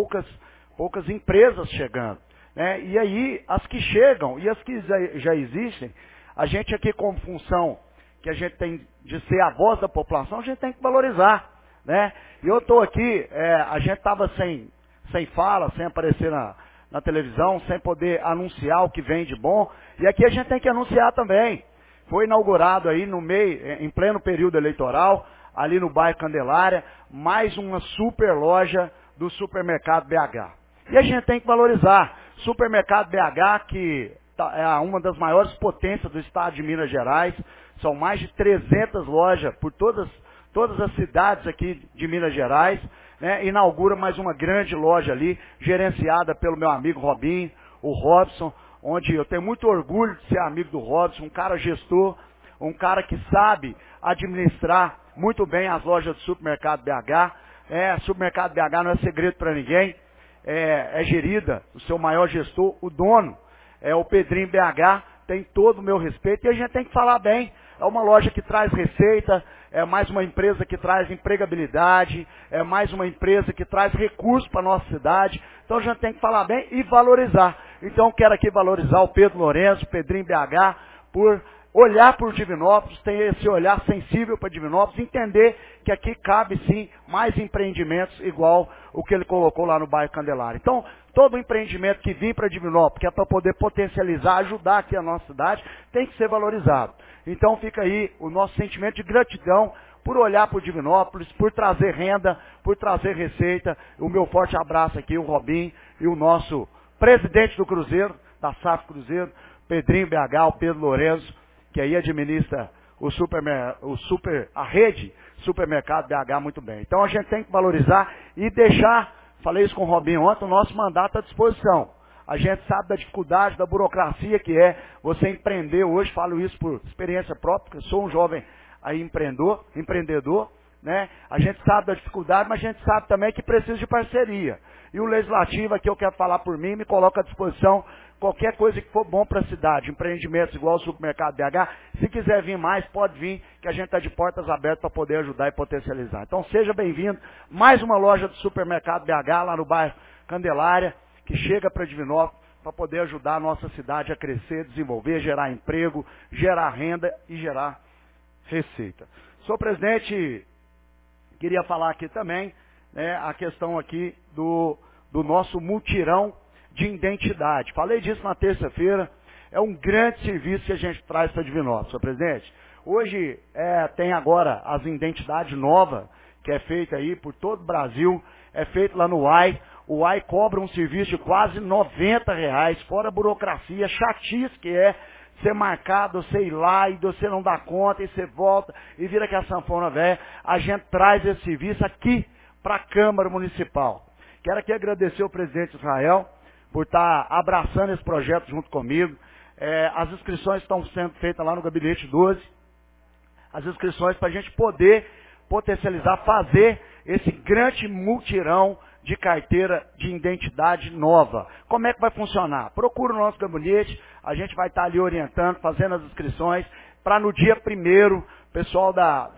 S2: poucas empresas chegando. Né? E aí, as que chegam e as que já existem, a gente aqui, como função que a gente tem de ser a voz da população, a gente tem que valorizar. Né? E eu estou aqui, a gente estava sem fala, sem aparecer na televisão, sem poder anunciar o que vem de bom, e aqui a gente tem que anunciar também. Foi inaugurado aí em pleno período eleitoral, ali no bairro Candelária, mais uma super loja do Supermercado BH. E a gente tem que valorizar. Supermercado BH, que é uma das maiores potências do estado de Minas Gerais, são mais de 300 lojas por todas as cidades aqui de Minas Gerais, né? Inaugura mais uma grande loja ali, gerenciada pelo meu amigo Robinho, o Robson, onde eu tenho muito orgulho de ser amigo do Robson, um cara gestor, um cara que sabe administrar muito bem as lojas do Supermercado BH. Supermercado BH não é segredo para ninguém, é gerida, o seu maior gestor, o dono, o Pedrinho BH, tem todo o meu respeito e a gente tem que falar bem. É uma loja que traz receita, é mais uma empresa que traz empregabilidade, é mais uma empresa que traz recursos para a nossa cidade. Então a gente tem que falar bem e valorizar. Então quero aqui valorizar o Pedro Lourenço, o Pedrinho BH, por olhar por Divinópolis, ter esse olhar sensível para Divinópolis, entender que aqui cabe sim mais empreendimentos igual o que ele colocou lá no bairro Candelária. Então, todo empreendimento que vir para Divinópolis, que é para poder potencializar, ajudar aqui a nossa cidade, tem que ser valorizado. Então fica aí o nosso sentimento de gratidão por olhar por Divinópolis, por trazer renda, por trazer receita. O meu forte abraço aqui, o Robinho e o nosso presidente do Cruzeiro, da SAF Cruzeiro, Pedrinho BH, o Pedro Lourenço, que aí administra a rede Supermercado BH muito bem. Então a gente tem que valorizar e deixar, falei isso com o Robinho ontem, o nosso mandato à disposição. A gente sabe da dificuldade, da burocracia que é você empreender hoje, falo isso por experiência própria, porque sou um jovem aí empreendedor, né? A gente sabe da dificuldade, mas a gente sabe também que precisa de parceria. E o Legislativo, aqui eu quero falar por mim, me coloca à disposição qualquer coisa que for bom para a cidade, empreendimentos igual o Supermercado BH, se quiser vir mais, pode vir, que a gente está de portas abertas para poder ajudar e potencializar. Então seja bem-vindo, mais uma loja do Supermercado BH lá no bairro Candelária, que chega para Divinópolis para poder ajudar a nossa cidade a crescer, desenvolver, gerar emprego, gerar renda e gerar receita. Senhor presidente, queria falar aqui também, né, a questão aqui do nosso mutirão de identidade. Falei disso na terça-feira, é um grande serviço que a gente traz para Divinópolis, senhor presidente. Hoje tem agora as identidades novas, que é feita aí por todo o Brasil, é feito lá no UAI. O UAI cobra um serviço de quase R$90, fora a burocracia, chatice que é ser marcado, você ir lá e você não dá conta, e você volta e vira que a sanfona velha. A gente traz esse serviço aqui para a Câmara Municipal. Quero aqui agradecer ao presidente Israel por estar abraçando esse projeto junto comigo. As inscrições estão sendo feitas lá no Gabinete 12. As inscrições para a gente poder potencializar, fazer esse grande mutirão de carteira de identidade nova. Como é que vai funcionar? Procura o nosso gabinete, a gente vai estar ali orientando, fazendo as inscrições, para no dia 1º, pessoal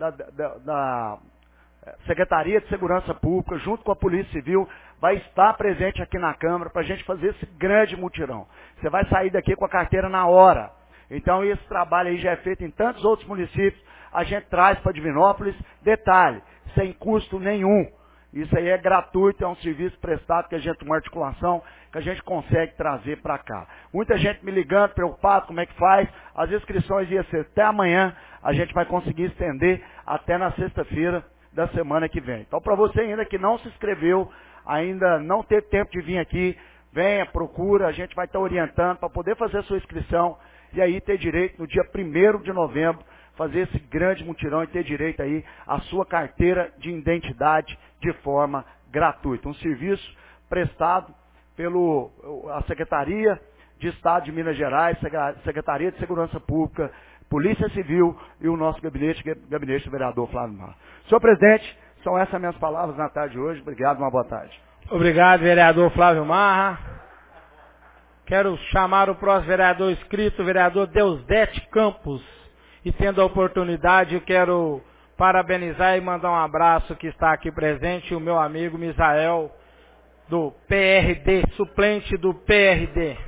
S2: da Secretaria de Segurança Pública, junto com a Polícia Civil, vai estar presente aqui na Câmara para a gente fazer esse grande mutirão. Você vai sair daqui com a carteira na hora. Então esse trabalho aí já é feito em tantos outros municípios, a gente traz para Divinópolis, detalhe, sem custo nenhum. Isso aí é gratuito, é um serviço prestado que a gente, uma articulação, que a gente consegue trazer para cá. Muita gente me ligando, preocupado, como é que faz? As inscrições iam ser até amanhã, a gente vai conseguir estender até na sexta-feira da semana que vem. Então, para você ainda que não se inscreveu, ainda não teve tempo de vir aqui, venha, procura, a gente vai estar orientando para poder fazer a sua inscrição e aí ter direito, no dia 1º de novembro, fazer esse grande mutirão e ter direito aí à sua carteira de identidade de forma gratuita. Um serviço prestado pela Secretaria de Estado de Minas Gerais, Secretaria de Segurança Pública, Polícia Civil e o nosso gabinete do vereador Flávio Mar. Senhor presidente, São essas minhas palavras na tarde de hoje. Obrigado, uma boa tarde.
S5: Obrigado, vereador Flávio Marra. Quero chamar o próximo vereador inscrito, o vereador Deusdete Campos. E tendo a oportunidade, eu quero parabenizar e mandar um abraço que está aqui presente, o meu amigo Misael, do PRD, suplente do PRD.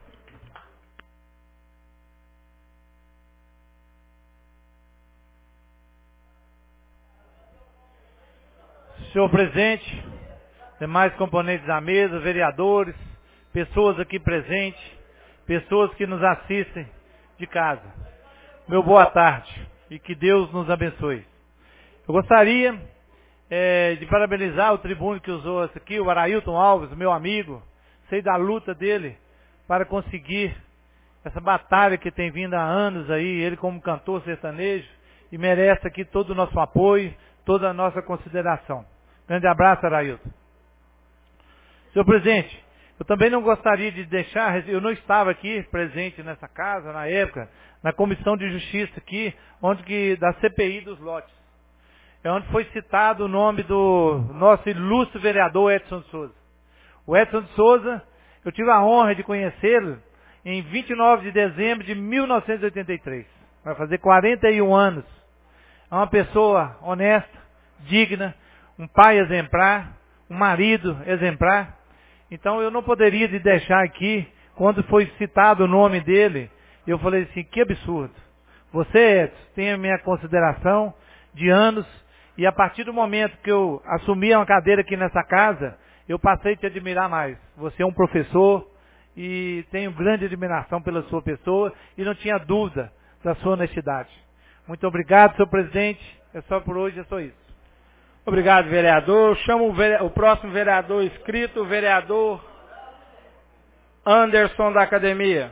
S10: Senhor presidente, demais componentes da mesa, vereadores, pessoas aqui presentes, pessoas que nos assistem de casa. Meu boa tarde e que Deus nos abençoe. Eu gostaria de parabenizar o tribuno que usou esse aqui, o Arailton Alves, meu amigo. Sei da luta dele para conseguir essa batalha que tem vindo há anos aí, ele como cantor sertanejo, e merece aqui todo o nosso apoio, toda a nossa consideração. Grande abraço, Arailton. Senhor presidente, eu também não gostaria de deixar, eu não estava aqui presente nessa casa, na época, na Comissão de Justiça aqui, da CPI dos lotes. É onde foi citado o nome do nosso ilustre vereador Edson de Souza. O Edson de Souza, eu tive a honra de conhecê-lo em 29 de dezembro de 1983. Vai fazer 41 anos. É uma pessoa honesta, digna, um pai exemplar, um marido exemplar. Então eu não poderia de deixar aqui, quando foi citado o nome dele, eu falei assim, que absurdo. Você, Edson, tem a minha consideração de anos, e a partir do momento que eu assumi uma cadeira aqui nessa casa, eu passei a te admirar mais. Você é um professor, e tenho grande admiração pela sua pessoa, e não tinha dúvida da sua honestidade. Muito obrigado, senhor presidente. É só por hoje, é só isso.
S5: Obrigado, vereador. Chamo o próximo vereador inscrito, o vereador Anderson da Academia.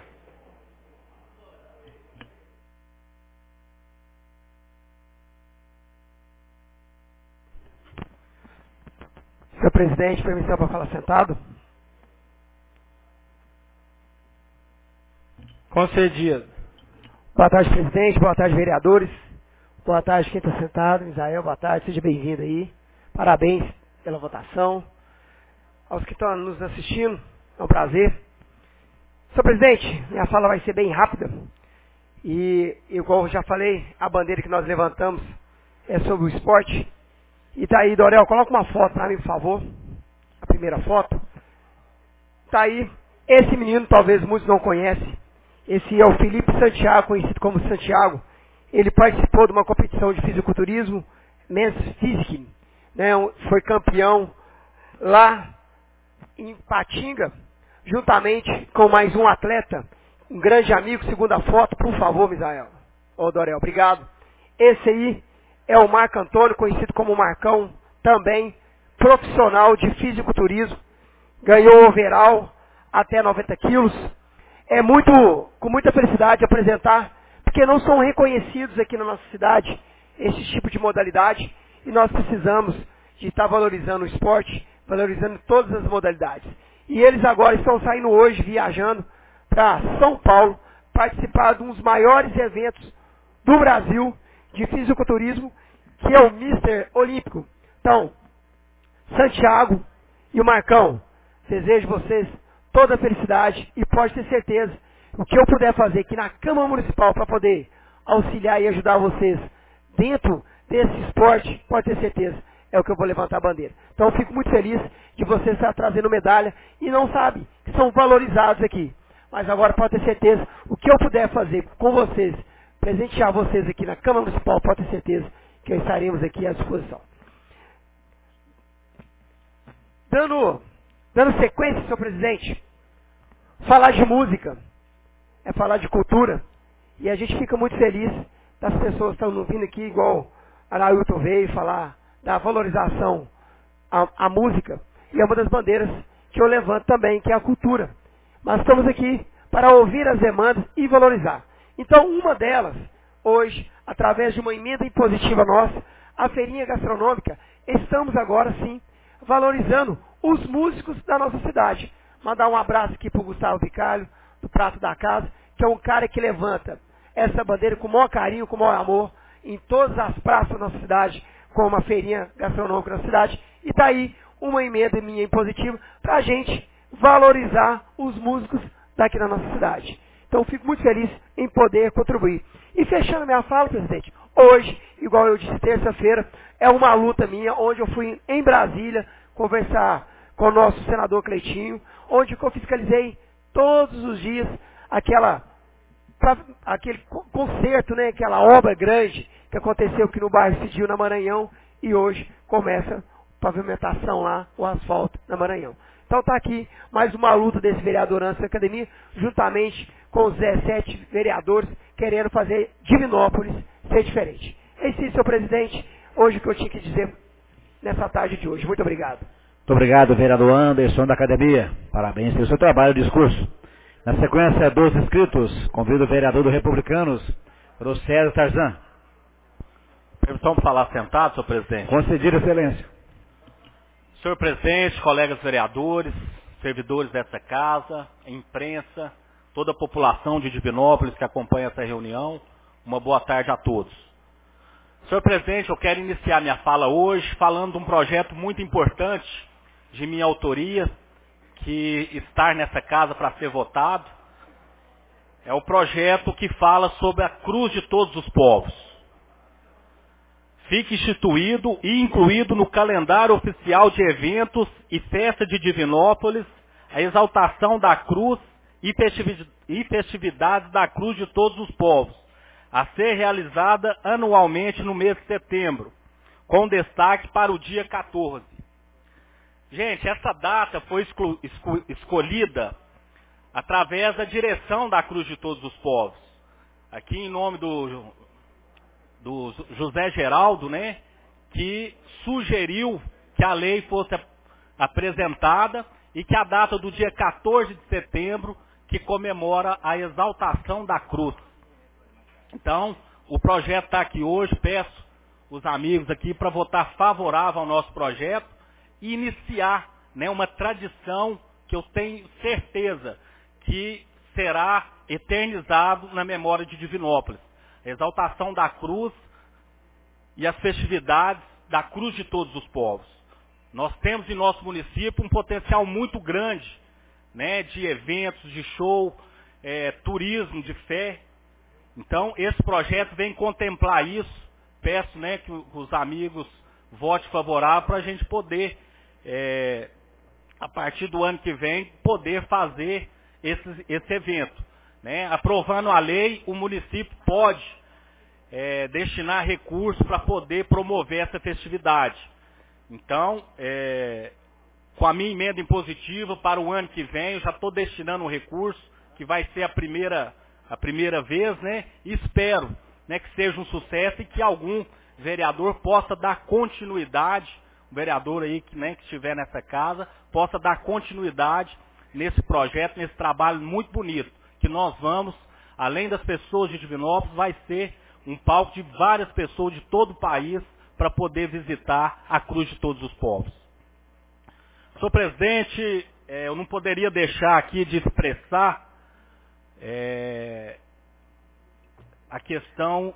S11: Senhor presidente, permissão para falar sentado?
S5: Concedido.
S11: Boa tarde, presidente. Boa tarde, vereadores. Boa tarde, quem está sentado. Misael, boa tarde. Seja bem-vindo aí. Parabéns pela votação. Aos que estão nos assistindo, é um prazer. Senhor presidente, minha fala vai ser bem rápida. E, igual eu já falei, a bandeira que nós levantamos é sobre o esporte. E tá aí, Dorel, coloca uma foto para mim, por favor. A primeira foto. Tá aí. Esse menino, talvez muitos não conhecem. Esse é o Felipe Santiago, conhecido como Santiago. Ele participou de uma competição de fisiculturismo, Men's Physique, né? Foi campeão lá em Patinga, juntamente com mais um atleta, um grande amigo. Segunda foto, por favor, Misael. Ô, Dorel, obrigado. Esse aí é o Marco Antônio, conhecido como Marcão, também profissional de fisiculturismo, ganhou overall até 90 quilos. É com muita felicidade apresentar, porque não são reconhecidos aqui na nossa cidade esse tipo de modalidade, e nós precisamos de estar valorizando o esporte, valorizando todas as modalidades. E eles agora estão saindo hoje, viajando para São Paulo, participar de um dos maiores eventos do Brasil de fisiculturismo, que é o Mr. Olímpico. Então, Santiago e o Marcão, desejo vocês toda a felicidade, e pode ter certeza, o que eu puder fazer aqui na Câmara Municipal para poder auxiliar e ajudar vocês dentro desse esporte, pode ter certeza, é o que eu vou levantar a bandeira. Então eu fico muito feliz de vocês estar trazendo medalha e não sabem que são valorizados aqui. Mas agora pode ter certeza, o que eu puder fazer com vocês, presentear vocês aqui na Câmara Municipal, pode ter certeza que estaremos aqui à disposição. Dando sequência, senhor presidente, falar de música é falar de cultura, e a gente fica muito feliz das pessoas que estão vindo aqui, igual a Arailton veio falar da valorização à música, e é uma das bandeiras que eu levanto também, que é a cultura. Mas estamos aqui para ouvir as demandas e valorizar. Então, uma delas, hoje, através de uma emenda impositiva nossa, a feirinha gastronômica, estamos agora sim valorizando os músicos da nossa cidade. Mandar um abraço aqui para o Gustavo Vicalho, do Prato da Casa, que é um cara que levanta essa bandeira com o maior carinho, com o maior amor, em todas as praças da nossa cidade, com uma feirinha gastronômica na cidade. E está aí uma emenda minha impositiva para a gente valorizar os músicos daqui na nossa cidade. Então, fico muito feliz em poder contribuir. E fechando minha fala, presidente, hoje, igual eu disse terça-feira, é uma luta minha, onde eu fui em Brasília conversar com o nosso senador Cleitinho, onde eu fiscalizei todos os dias aquele concerto, né, aquela obra grande que aconteceu aqui no bairro Cidil, na Maranhão, e hoje começa a pavimentação lá, o asfalto na Maranhão. Então está aqui mais uma luta desse vereador antes da academia, juntamente com os 17 vereadores querendo fazer Divinópolis ser diferente. Esse é, senhor presidente, hoje que eu tinha que dizer nessa tarde de hoje. Muito obrigado.
S2: Muito obrigado, vereador Anderson da academia. Parabéns pelo seu trabalho e discurso. Na sequência, 12 inscritos. Convido o vereador do Republicanos, o César Tarzan.
S7: Permissão para falar sentado, senhor presidente?
S2: Concedido, excelência.
S7: Senhor presidente, colegas vereadores, servidores dessa casa, imprensa, toda a população de Divinópolis que acompanha essa reunião, uma boa tarde a todos. Senhor presidente, eu quero iniciar minha fala hoje falando de um projeto muito importante de minha autoria, que está nessa casa para ser votado. É o projeto que fala sobre a Cruz de Todos os Povos. Fique instituído e incluído no calendário oficial de eventos e festa de Divinópolis a exaltação da cruz e festividades da Cruz de Todos os Povos, a ser realizada anualmente no mês de setembro, com destaque para o dia 14. Gente, essa data foi escolhida através da direção da Cruz de Todos os Povos. Aqui em nome do José Geraldo, né, que sugeriu que a lei fosse apresentada e que a data do dia 14 de setembro, que comemora a exaltação da cruz. Então, o projeto está aqui hoje, peço os amigos aqui para votar favorável ao nosso projeto e iniciar, né, uma tradição que eu tenho certeza que será eternizado na memória de Divinópolis. A exaltação da cruz e as festividades da Cruz de Todos os Povos. Nós temos em nosso município um potencial muito grande, né, de eventos, de show, turismo, de fé. Então, esse projeto vem contemplar isso. Peço, né, que os amigos votem favorável para a gente poder, a partir do ano que vem, poder fazer esse evento. Né? Aprovando a lei, o município pode destinar recursos para poder promover essa festividade. Então, com a minha emenda impositiva para o ano que vem, eu já estou destinando um recurso que vai ser a primeira vez, né? E espero, né, que seja um sucesso e que algum vereador possa dar continuidade, um vereador aí que, né, que estiver nessa casa, possa dar continuidade nesse projeto, nesse trabalho muito bonito, que nós vamos, além das pessoas de Divinópolis, vai ser um palco de várias pessoas de todo o país para poder visitar a Cruz de Todos os Povos. Senhor presidente, eu não poderia deixar aqui de expressar a questão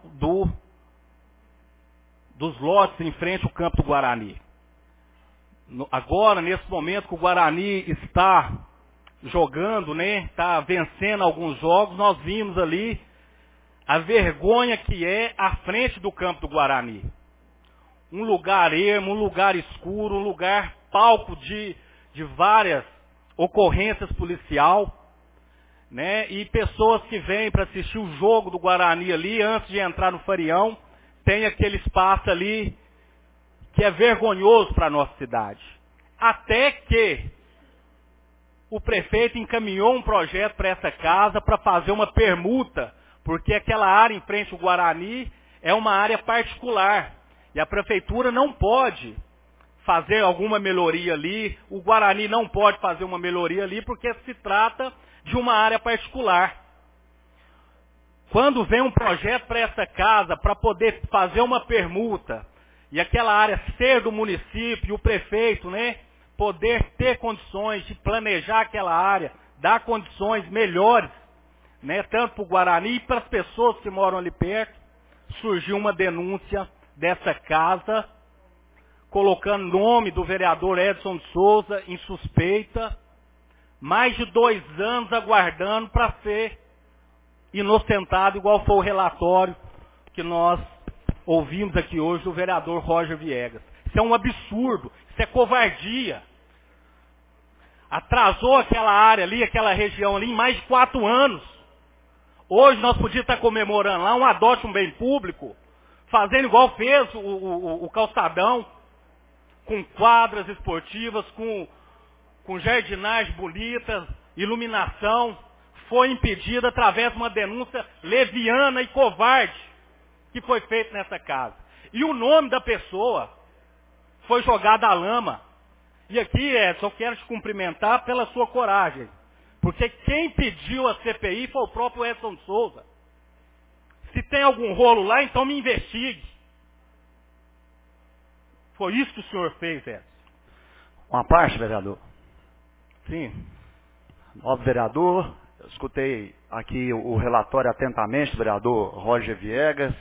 S7: dos lotes em frente ao campo do Guarani. Agora, nesse momento que o Guarani está jogando, né, está vencendo alguns jogos, nós vimos ali a vergonha que é à frente do campo do Guarani. Um lugar ermo, um lugar escuro, um lugar palco de várias ocorrências policial, né? E pessoas que vêm para assistir o jogo do Guarani ali, antes de entrar no Farião, tem aquele espaço ali que é vergonhoso para a nossa cidade. Até que o prefeito encaminhou um projeto para essa casa para fazer uma permuta, porque aquela área em frente ao Guarani é uma área particular. E a prefeitura não pode fazer alguma melhoria ali, o Guarani não pode fazer uma melhoria ali, porque se trata de uma área particular. Quando vem um projeto para essa casa, para poder fazer uma permuta, e aquela área ser do município, e o prefeito, né, poder ter condições de planejar aquela área, dar condições melhores, né, tanto para o Guarani e para as pessoas que moram ali perto, surgiu uma denúncia dessa casa
S10: colocando nome do vereador Edson de Souza em suspeita, mais de 2 anos aguardando para ser inocentado, igual foi o relatório que nós ouvimos aqui hoje do vereador Roger Viegas. Isso é um absurdo, isso é covardia. Atrasou aquela área ali, aquela região ali, em mais de 4 anos. Hoje nós podíamos estar comemorando lá um adote um bem público, fazendo igual fez o calçadão, com quadras esportivas, com jardinagem bonitas, iluminação. Foi impedida através de uma denúncia leviana e covarde que foi feita nessa casa. E o nome da pessoa foi jogado à lama. E aqui, Edson, eu quero te cumprimentar pela sua coragem. Porque quem pediu a CPI foi o próprio Edson de Souza. Se tem algum rolo lá, então me investigue. Foi isso que o senhor fez, Edson.
S6: Uma parte, vereador.
S10: Sim.
S6: Nobre vereador, eu escutei aqui o relatório atentamente do vereador Roger Viegas.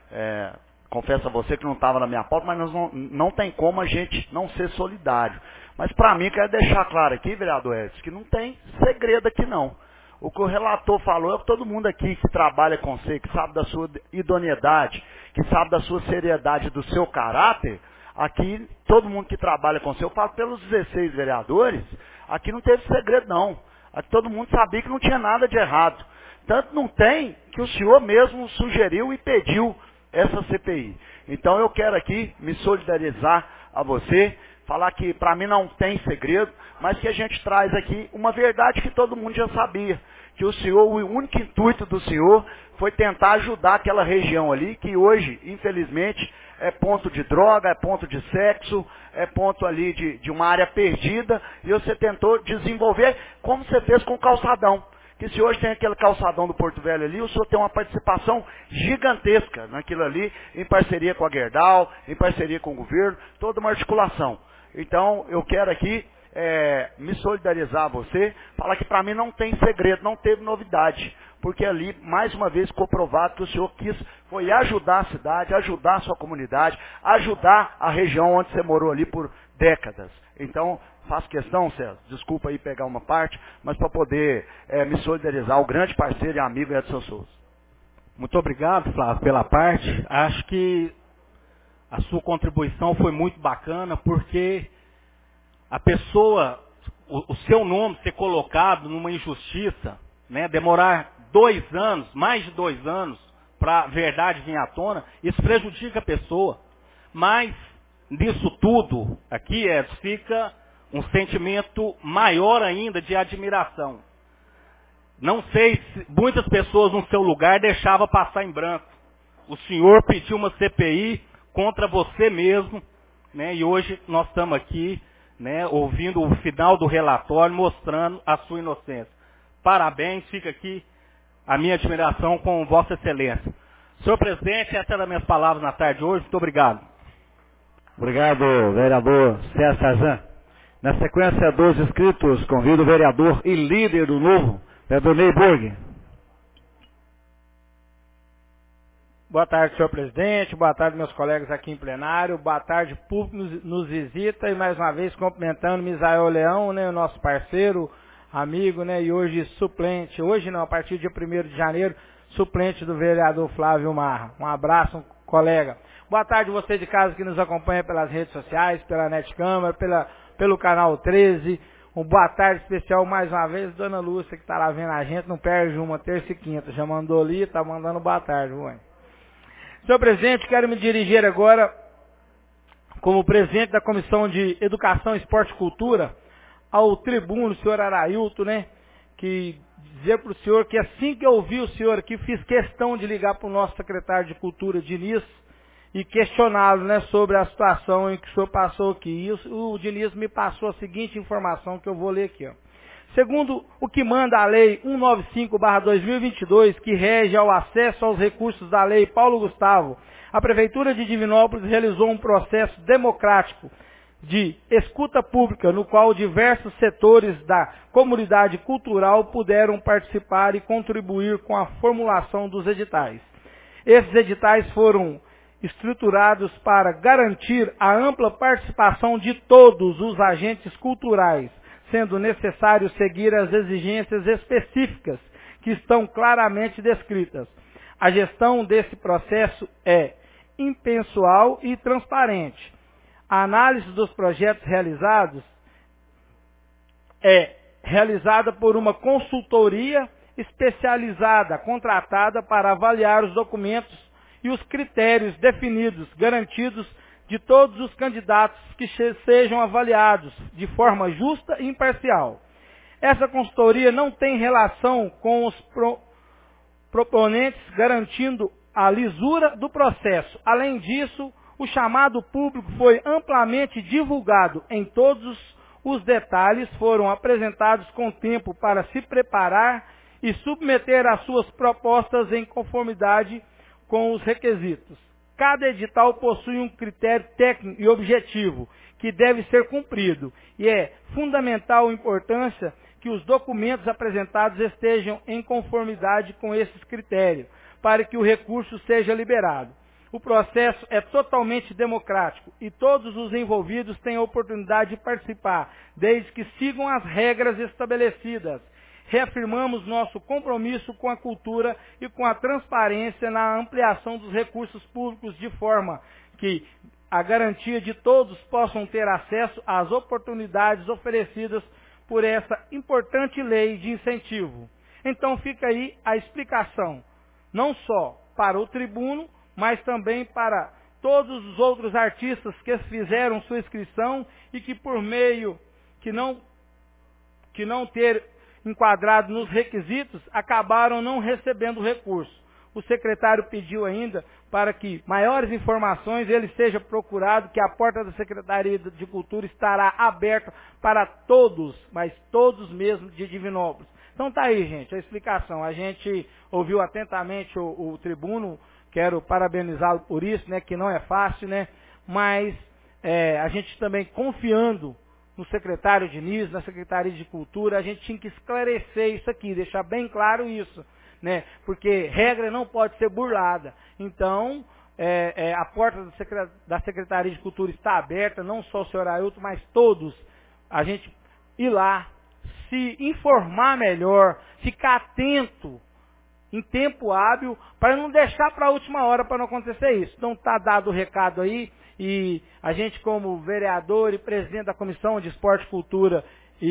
S6: Confesso a você que não estava na minha pauta, mas não tem como a gente não ser solidário. Mas para mim, quero deixar claro aqui, vereador Edson, que não tem segredo aqui não. O que o relator falou é que todo mundo aqui que trabalha com você, que sabe da sua idoneidade, que sabe da sua seriedade, do seu caráter, aqui todo mundo que trabalha com você, eu falo pelos 16 vereadores, aqui não teve segredo não. Aqui todo mundo sabia que não tinha nada de errado. Tanto não tem que o senhor mesmo sugeriu e pediu essa CPI. Então eu quero aqui me solidarizar a você, falar que para mim não tem segredo, mas que a gente traz aqui uma verdade que todo mundo já sabia. Que o senhor, o único intuito do senhor foi tentar ajudar aquela região ali, que hoje, infelizmente, é ponto de droga, é ponto de sexo, é ponto ali de uma área perdida, e você tentou desenvolver como você fez com o calçadão. Que se hoje tem aquele calçadão do Porto Velho ali, o senhor tem uma participação gigantesca naquilo ali, em parceria com a Gerdau, em parceria com o governo, toda uma articulação. Então, eu quero aqui me solidarizar a você, falar que para mim não tem segredo, não teve novidade, porque ali, mais uma vez, ficou provado que o senhor foi ajudar a cidade, ajudar a sua comunidade, ajudar a região onde você morou ali por décadas. Então, faço questão, César, desculpa aí pegar uma parte, mas para poder me solidarizar, o grande parceiro e amigo Edson Souza.
S10: Muito obrigado, Flávio, pela parte. Acho que a sua contribuição foi muito bacana, porque a pessoa, o seu nome ser colocado numa injustiça, né, demorar 2 anos, mais de 2 anos, para a verdade vir à tona, isso prejudica a pessoa. Mas, nisso tudo, aqui, Edson, fica um sentimento maior ainda de admiração. Não sei se muitas pessoas no seu lugar deixavam passar em branco. O senhor pediu uma CPI contra você mesmo, né, e hoje nós estamos aqui, né, ouvindo o final do relatório, mostrando a sua inocência. Parabéns, fica aqui a minha admiração com Vossa Excelência. Senhor presidente, essas eram as minhas palavras na tarde de hoje. Muito obrigado.
S2: Obrigado, vereador César Tarzan. Na sequência dos inscritos, convido o vereador e líder do Novo, vereador Ney Borg.
S5: Boa tarde, senhor presidente. Boa tarde, meus colegas aqui em plenário. Boa tarde, público nos visita. E mais uma vez cumprimentando Misael Leão, né, o nosso parceiro, amigo, né, e hoje suplente. Hoje não, a partir de 1º de janeiro, suplente do vereador Flávio Marra. Um abraço, colega. Boa tarde, você de casa que nos acompanha pelas redes sociais, pela Netcâmara, pelo canal 13. Um boa tarde especial mais uma vez, dona Lúcia, que está lá vendo a gente, não perde uma, terça e quinta. Já mandou ali, está mandando boa tarde, mãe. Senhor presidente, quero me dirigir agora, como presidente da Comissão de Educação, Esporte e Cultura, ao tribuno, senhor Arailton, né, que dizer para o senhor que assim que eu ouvi o senhor aqui, fiz questão de ligar para o nosso secretário de Cultura, Diniz, e questioná-lo, né, sobre a situação em que o senhor passou aqui. E o Diniz me passou a seguinte informação que eu vou ler aqui, ó. Segundo o que manda a Lei 195/2022, que rege ao acesso aos recursos da Lei Paulo Gustavo, a Prefeitura de Divinópolis realizou um processo democrático de escuta pública, no qual diversos setores da comunidade cultural puderam participar e contribuir com a formulação dos editais. Esses editais foram estruturados para garantir a ampla participação de todos os agentes culturais, sendo necessário seguir as exigências específicas que estão claramente descritas. A gestão desse processo é impessoal e transparente. A análise dos projetos realizados é realizada por uma consultoria especializada, contratada para avaliar os documentos e os critérios definidos, garantidos de todos os candidatos que sejam avaliados de forma justa e imparcial. Essa consultoria não tem relação com os proponentes, garantindo a lisura do processo. Além disso, o chamado público foi amplamente divulgado em todos os detalhes, foram apresentados com tempo para se preparar e submeter as suas propostas em conformidade com os requisitos. Cada edital possui um critério técnico e objetivo que deve ser cumprido, e é fundamental a importância que os documentos apresentados estejam em conformidade com esses critérios, para que o recurso seja liberado. O processo é totalmente democrático e todos os envolvidos têm a oportunidade de participar, desde que sigam as regras estabelecidas. Reafirmamos nosso compromisso com a cultura e com a transparência na ampliação dos recursos públicos, de forma que a garantia de todos possam ter acesso às oportunidades oferecidas por essa importante lei de incentivo. Então fica aí a explicação, não só para o tribuno, mas também para todos os outros artistas que fizeram sua inscrição e que por meio que não ter enquadrado nos requisitos, acabaram não recebendo o recurso. O secretário pediu ainda para que maiores informações ele seja procurado, que a porta da Secretaria de Cultura estará aberta para todos, mas todos mesmo de Divinópolis. Então tá aí, gente, a explicação. A gente ouviu atentamente o tribuno, quero parabenizá-lo por isso, né, que não é fácil, né, mas a gente também confiando no secretário Diniz, na Secretaria de Cultura, a gente tinha que esclarecer isso aqui, deixar bem claro isso, né? Porque regra não pode ser burlada. Então, a porta da Secretaria de Cultura está aberta, não só o senhor Ailton, mas todos, a gente ir lá, se informar melhor, ficar atento em tempo hábil, para não deixar para a última hora para não acontecer isso. Então está dado o recado aí, e a gente como vereador e presidente da Comissão de Esporte, Cultura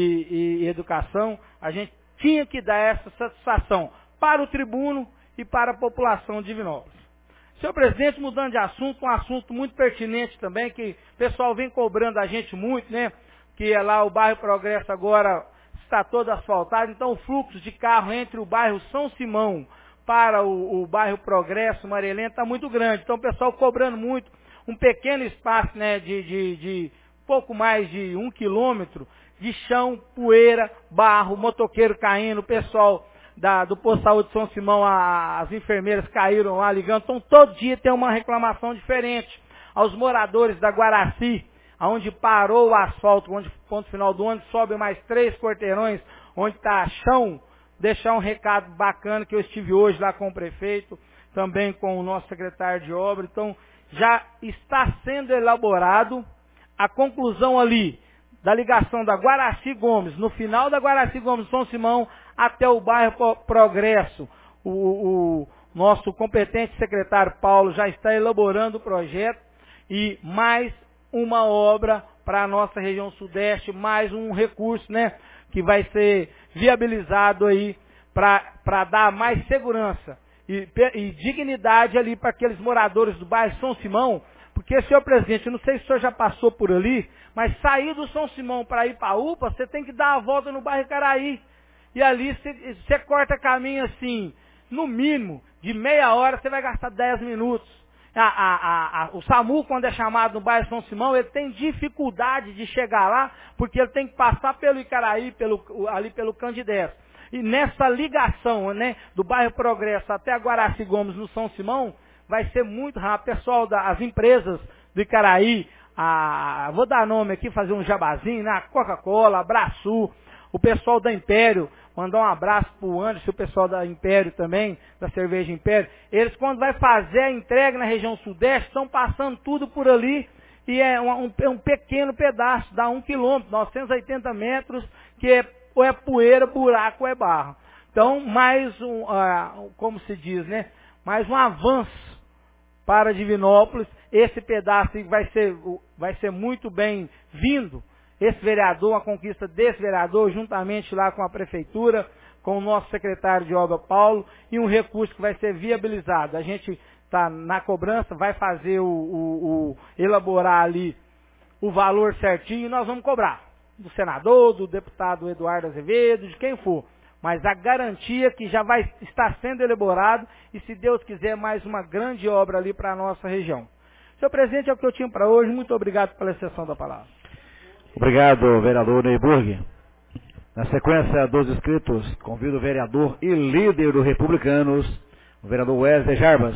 S5: e Educação, a gente tinha que dar essa satisfação para o tribuno e para a população de Divinópolis. Senhor presidente, mudando de assunto, um assunto muito pertinente também, que o pessoal vem cobrando a gente muito, né? Que é lá o bairro Progresso agora está todo asfaltado, então o fluxo de carro entre o bairro São Simão para o bairro Progresso, Marilena, está muito grande. Então o pessoal cobrando muito, um pequeno espaço, né, de pouco mais de 1 quilômetro de chão, poeira, barro, motoqueiro caindo, o pessoal do Posto de Saúde de São Simão, as enfermeiras caíram lá ligando. Então todo dia tem uma reclamação diferente. Aos moradores da Guaraci, onde parou o asfalto, onde ponto final do ônibus, sobe mais 3 quarteirões, onde está chão, deixar um recado bacana, que eu estive hoje lá com o prefeito, também com o nosso secretário de obra. Então, já está sendo elaborado a conclusão ali da ligação da Guaraci Gomes, no final da Guaraci Gomes, São Simão, até o bairro Progresso. O nosso competente secretário Paulo já está elaborando o projeto, e mais uma obra para a nossa região sudeste, mais um recurso, né, que vai ser viabilizado aí para dar mais segurança e dignidade ali para aqueles moradores do bairro São Simão, porque, senhor presidente, eu não sei se o senhor já passou por ali, mas sair do São Simão para ir para a UPA, você tem que dar a volta no bairro Caraí, e ali você corta caminho assim, no mínimo, de meia hora, você vai gastar 10 minutos. O SAMU, quando é chamado no bairro São Simão, ele tem dificuldade de chegar lá, porque ele tem que passar pelo Icaraí, ali pelo Candidez. E nessa ligação, né, do bairro Progresso até a Guaraci Gomes no São Simão, vai ser muito rápido. Pessoal, as empresas do Icaraí, vou dar nome aqui, fazer um jabazinho, né, a Coca-Cola, a Brasul, o pessoal da Império, Mandar um abraço pro Anderson, o pessoal da Império também, da Cerveja Império. Eles, quando vai fazer a entrega na região sudeste, estão passando tudo por ali. E é um pequeno pedaço, dá 1 quilômetro, 980 metros, que ou é poeira, buraco ou é barro. Então, mais como se diz, né? Mais um avanço para Divinópolis. Esse pedaço vai ser muito bem-vindo. Esse vereador, a conquista desse vereador, juntamente lá com a prefeitura, com o nosso secretário de obra, Paulo, e um recurso que vai ser viabilizado. A gente está na cobrança, vai fazer elaborar ali o valor certinho e nós vamos cobrar. Do senador, do deputado Eduardo Azevedo, de quem for. Mas a garantia que já vai estar sendo elaborado e, se Deus quiser, mais uma grande obra ali para a nossa região. Senhor presidente, é o que eu tinha para hoje. Muito obrigado pela exceção da palavra.
S2: Obrigado, vereador Neyburg. Na sequência dos inscritos, convido o vereador e líder do Republicanos, o vereador Wesley Jarbas.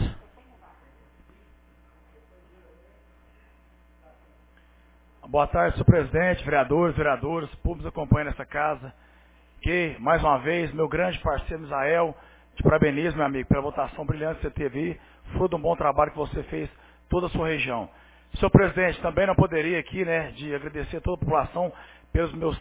S3: Boa tarde, senhor presidente, vereadores, públicos acompanhando essa casa. Que, mais uma vez, meu grande parceiro Misael, te parabenizo, meu amigo, pela votação brilhante que você teve aí. Foi de um bom trabalho que você fez toda a sua região. Senhor presidente, também não poderia aqui, né, de agradecer a toda a população pelos meus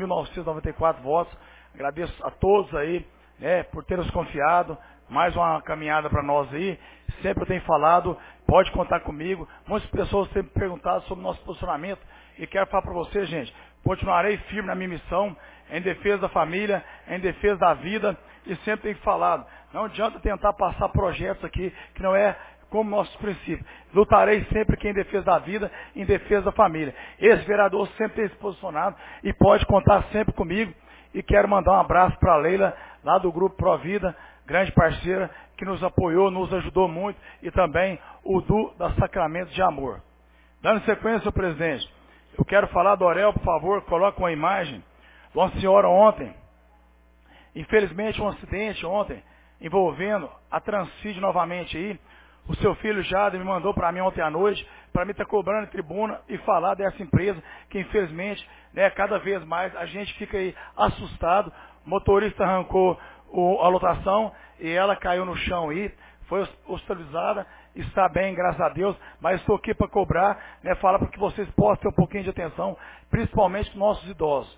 S3: 3.994 votos. Agradeço a todos aí, né, por ter nos confiado. Mais uma caminhada para nós aí. Sempre eu tenho falado, pode contar comigo. Muitas pessoas têm me perguntado sobre o nosso posicionamento. E quero falar para você, gente, continuarei firme na minha missão, em defesa da família, em defesa da vida. E sempre tenho falado, não adianta tentar passar projetos aqui que não é como nossos princípios. Lutarei sempre aqui em defesa da vida, em defesa da família. Esse vereador sempre tem se posicionado e pode contar sempre comigo. E quero mandar um abraço para a Leila, lá do Grupo Provida, grande parceira, que nos apoiou, nos ajudou muito, e também o Du da Sacramento de Amor. Dando sequência, senhor presidente, eu quero falar do Orel, por favor, coloque uma imagem de uma senhora ontem. Infelizmente, um acidente ontem, envolvendo a Transcid novamente aí. O seu filho Jade me mandou para mim ontem à noite, para mim estar cobrando em tribuna e falar dessa empresa, que infelizmente, né, cada vez mais a gente fica aí assustado. O motorista arrancou a lotação e ela caiu no chão aí, foi hospitalizada, está bem, graças a Deus, mas estou aqui para cobrar, né, falar para que vocês possam ter um pouquinho de atenção, principalmente com nossos idosos.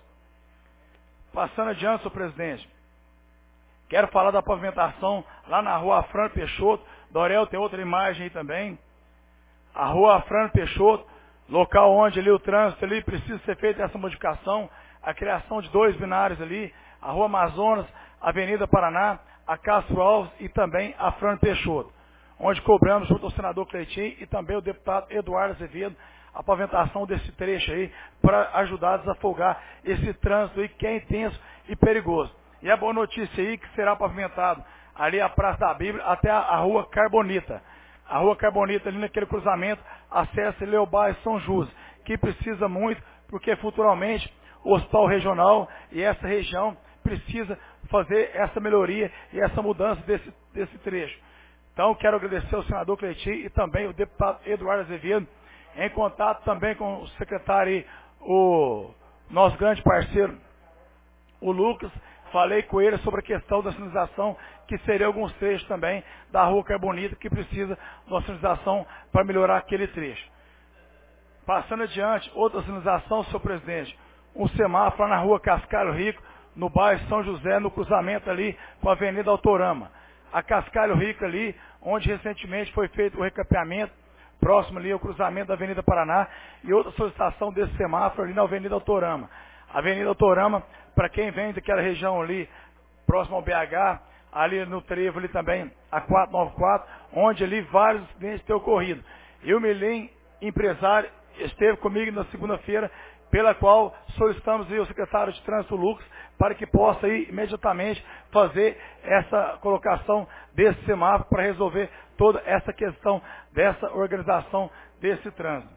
S3: Passando adiante, senhor presidente, quero falar da pavimentação lá na rua Afrânio Peixoto. Dorel tem outra imagem aí também. A rua Afrânio Peixoto, local onde ali o trânsito ali precisa ser feita essa modificação, a criação de 2 binários ali, a rua Amazonas, Avenida Paraná, a Castro Alves e também a Afrânio Peixoto, onde cobramos junto ao senador Cleitinho e também o deputado Eduardo Azevedo a pavimentação desse trecho aí para ajudar a desafogar esse trânsito aí que é intenso e perigoso. E a boa notícia aí que será pavimentado ali a Praça da Bíblia até a Rua Carbonita. A Rua Carbonita ali naquele cruzamento acessa Leobá e São José, que precisa muito, porque futuramente o Hospital Regional e essa região precisa fazer essa melhoria e essa mudança desse trecho. Então quero agradecer ao senador Cleitinho e também o deputado Eduardo Azevedo, em contato também com o secretário, o nosso grande parceiro, o Lucas. Falei com ele sobre a questão da sinalização, que seria alguns trechos também da Rua Carbonita, que precisa de uma sinalização para melhorar aquele trecho. Passando adiante, outra sinalização, senhor presidente, um semáforo lá na Rua Cascalho Rico, no bairro São José, no cruzamento ali com a Avenida Autorama. A Cascalho Rico ali, onde recentemente foi feito o recapeamento, próximo ali ao cruzamento da Avenida Paraná, e outra solicitação desse semáforo ali na Avenida Autorama. Avenida Autorama, para quem vem daquela região ali, próximo ao BH, ali no trevo ali também, a 494, onde ali vários acidentes têm ocorrido. E o Milim, empresário, esteve comigo na segunda-feira, pela qual solicitamos aí o secretário de Trânsito Lucas, para que possa aí imediatamente fazer essa colocação desse semáforo para resolver toda essa questão dessa organização desse trânsito.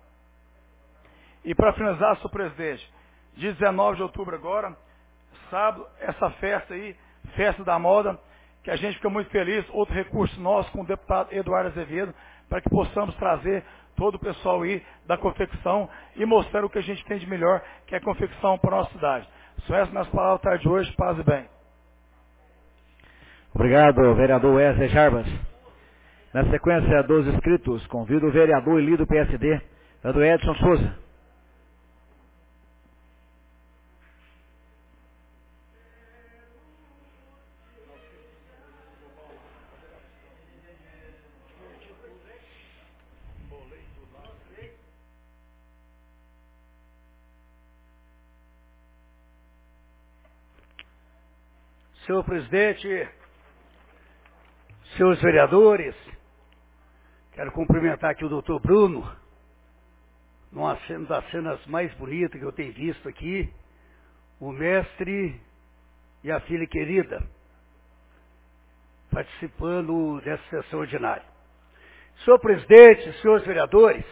S3: E para finalizar, senhor presidente, 19 de outubro agora, sábado, essa festa aí, Festa da Moda, que a gente fica muito feliz, outro recurso nosso com o deputado Eduardo Azevedo, para que possamos trazer todo o pessoal aí da confecção e mostrar o que a gente tem de melhor, que é a confecção para a nossa cidade. São essas minhas palavras tarde de hoje, paz e bem.
S2: Obrigado, vereador Wesley Jarbas. Na sequência dos inscritos, convido o vereador Eli do PSD, vereador Edson Souza.
S12: Senhor presidente, senhores vereadores, quero cumprimentar aqui o doutor Bruno, numa das cenas mais bonitas que eu tenho visto aqui, o mestre e a filha querida, participando dessa sessão ordinária. Senhor presidente, senhores vereadores,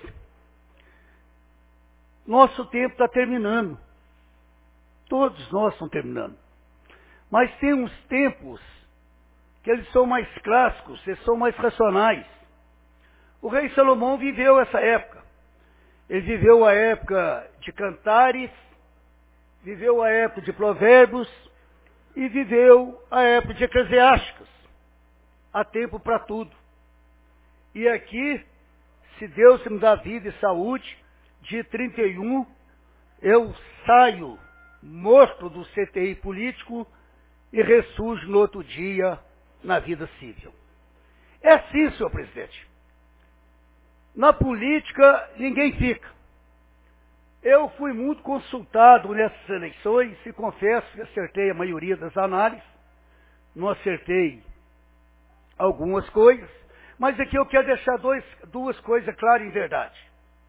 S12: nosso tempo está terminando, todos nós estamos terminando. Mas tem uns tempos que eles são mais clássicos, eles são mais racionais. O rei Salomão viveu essa época. Ele viveu a época de Cantares, viveu a época de Provérbios e viveu a época de Eclesiásticos. Há tempo para tudo. E aqui, se Deus me dá vida e saúde, dia 31, eu saio morto do CTI político e ressurge no outro dia na vida civil. É assim, senhor presidente. Na política, ninguém fica. Eu fui muito consultado nessas eleições e confesso que acertei a maioria das análises, não acertei algumas coisas, mas aqui eu quero deixar duas coisas claras em verdade.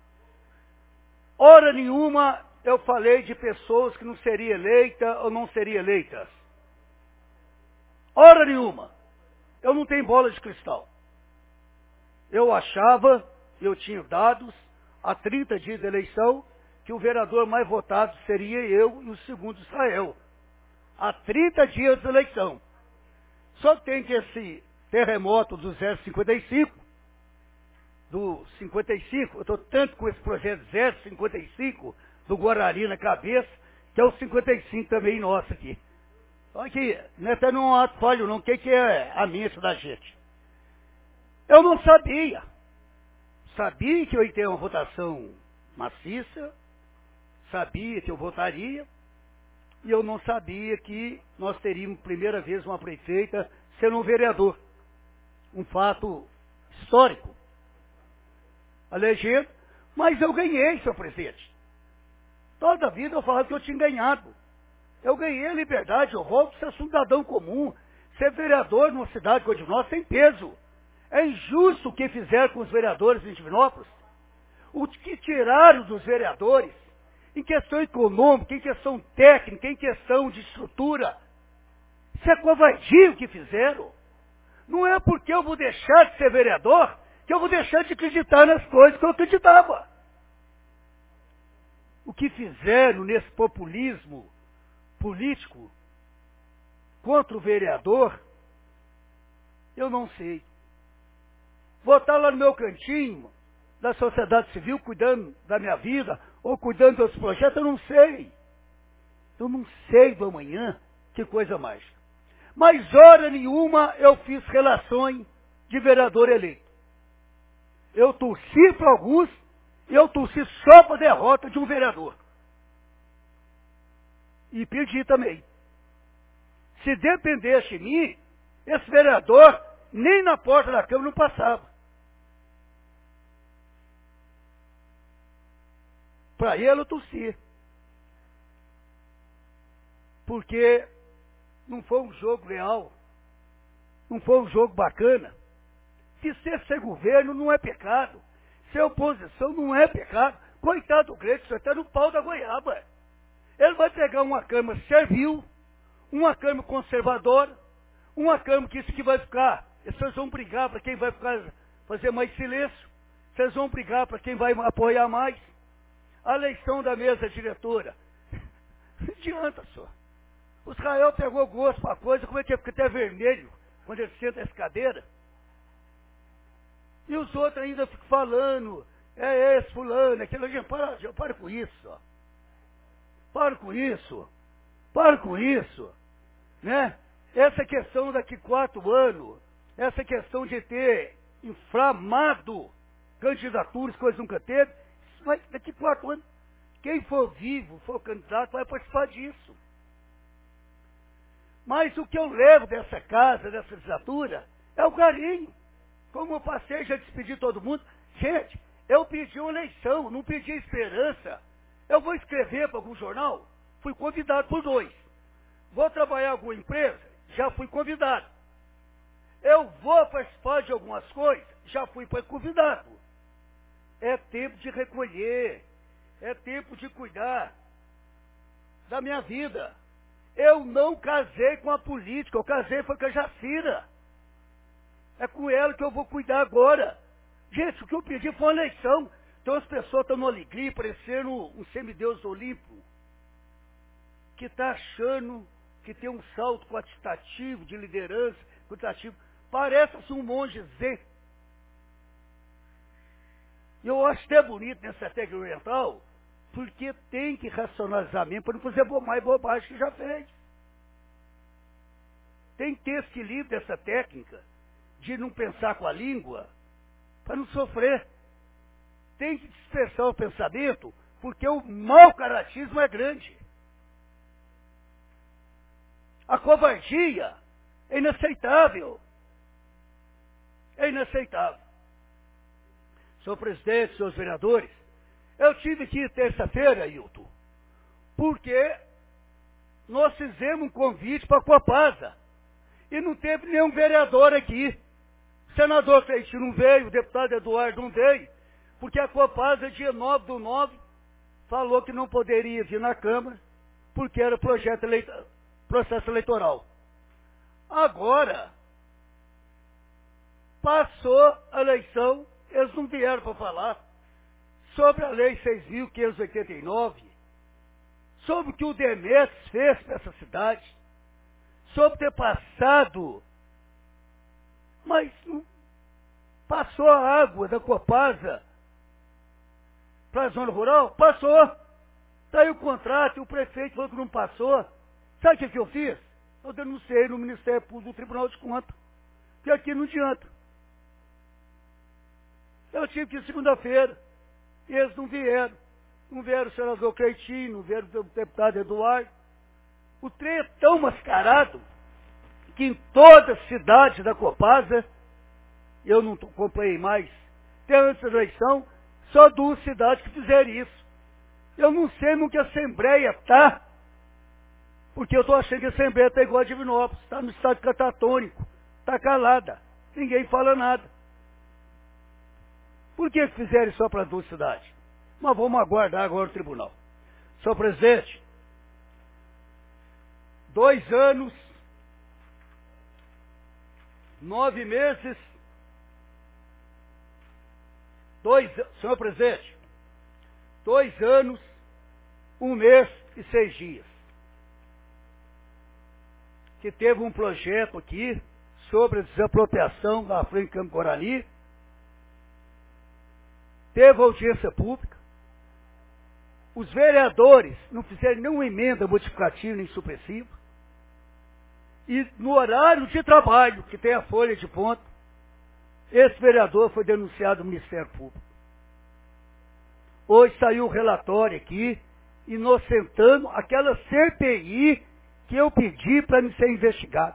S12: Hora nenhuma eu falei de pessoas que não seriam eleitas ou não seriam eleitas. Hora nenhuma. Eu não tenho bola de cristal. Eu achava, eu tinha dados, há 30 dias de eleição, que o vereador mais votado seria eu e o segundo Israel. Há 30 dias de eleição. Só tem que esse terremoto do 055, do 55, eu estou tanto com esse projeto 055 do Guarari na cabeça, que é o 55 também nosso aqui. Então aqui, não é até num ato falho não, o que é a mente da gente? Eu não sabia. Sabia que eu ia ter uma votação maciça, sabia que eu votaria, e eu não sabia que nós teríamos, primeira vez, uma prefeita sendo um vereador. Um fato histórico. Elegendo, mas eu ganhei, senhor presidente. Toda a vida eu falava que eu tinha ganhado. Eu ganhei a liberdade, eu volto a ser cidadão comum. Ser vereador numa cidade como a de Divinópolis tem peso. É injusto o que fizeram com os vereadores em Divinópolis. O que tiraram dos vereadores, em questão econômica, em questão técnica, em questão de estrutura. Isso é covardia o que fizeram. Não é porque eu vou deixar de ser vereador que eu vou deixar de acreditar nas coisas que eu acreditava. O que fizeram nesse populismo político contra o vereador, eu não sei. Votar lá no meu cantinho, da sociedade civil, cuidando da minha vida, ou cuidando dos projetos, eu não sei. Eu não sei do amanhã, que coisa mágica. Mas hora nenhuma eu fiz relações de vereador eleito. Eu torci para alguns, e eu torci só para a derrota de um vereador. E pedi também. Se dependesse de mim, esse vereador nem na porta da Câmara não passava. Para ele eu torci. Porque não foi um jogo leal. Não foi um jogo bacana. Que ser governo não é pecado. Ser oposição não é pecado. Coitado do Grêmio, isso está no pau da goiaba. Ele vai pegar uma Câmara servil, uma Câmara conservadora, uma Câmara que isso que vai ficar. Vocês vão brigar para quem vai ficar, fazer mais silêncio. Vocês vão brigar para quem vai apoiar mais. A eleição da mesa diretora. Não adianta só. O Israel pegou gosto para a coisa, como é que fica até vermelho quando ele senta nessa cadeira? E os outros ainda ficam falando, é esse fulano, aquele, gente, para com isso, ó. Para com isso, né? essa questão daqui 4 anos, essa questão de ter inflamado candidaturas, coisa nunca teve, vai, daqui 4 anos, quem for vivo, for candidato, vai participar disso. Mas o que eu levo dessa casa, dessa legislatura, é o carinho. Como eu passei, já despedi todo mundo. Gente, eu pedi uma eleição, não pedi esperança. Eu vou escrever para algum jornal, fui convidado por 2. Vou trabalhar em alguma empresa, já fui convidado. Eu vou participar de algumas coisas, já fui convidado. É tempo de recolher, é tempo de cuidar da minha vida. Eu não casei com a política, eu casei foi com a Jacira. É com ela que eu vou cuidar agora. Gente, o que eu pedi foi uma eleição. Então as pessoas estão numa alegria, parecendo um semideus do Olimpo, que está achando que tem um salto quantitativo de liderança, quantitativo. Parece-se um monge zen. E eu acho até bonito nessa técnica oriental, porque tem que racionalizar mesmo, para não fazer mais bobagem que já fez. Tem que ter esse equilíbrio dessa técnica, de não pensar com a língua, para não sofrer. Tem que dispersar o pensamento, porque o mau caratismo é grande. A covardia é inaceitável. É inaceitável. Senhor presidente, senhores vereadores, eu tive aqui terça-feira, Hilton, porque nós fizemos um convite para a Copasa e não teve nenhum vereador aqui. O senador Cleitinho não veio, o deputado Eduardo não veio, porque a Copasa, dia 9/9, falou que não poderia vir na Câmara, porque era processo eleitoral. Agora, passou a eleição, eles não vieram para falar sobre a Lei 6.589, sobre o que o Demetrios fez para essa cidade, sobre ter passado, mas não passou a água da Copasa para a zona rural? Passou. Está aí o contrato, e o prefeito falou que não passou. Sabe o que eu fiz? Eu denunciei no Ministério Público do Tribunal de Contas, que aqui não adianta. Eu tive que ir segunda-feira, e eles não vieram. Não vieram o senador Cleitinho, não vieram o deputado Eduardo. O trem é tão mascarado que em toda a cidade da Copasa, eu não acompanhei mais, até antes da eleição, só 2 cidades que fizeram isso. Eu não sei no que a Assembleia está, porque eu estou achando que a Assembleia está igual a Divinópolis, está no estado catatônico, está calada, ninguém fala nada. Por que fizeram só para 2 cidades? Mas vamos aguardar agora o tribunal. Senhor presidente, 2 anos, 9 meses, senhor presidente, 2 anos, 1 mês e 6 dias. Que teve um projeto aqui sobre a desapropriação da frente Campo Guarani, teve audiência pública, os vereadores não fizeram nenhuma emenda modificativa nem supressiva, e no horário de trabalho, que tem a folha de ponta, esse vereador foi denunciado no Ministério Público. Hoje saiu o relatório aqui, inocentando aquela CPI que eu pedi para me ser investigado.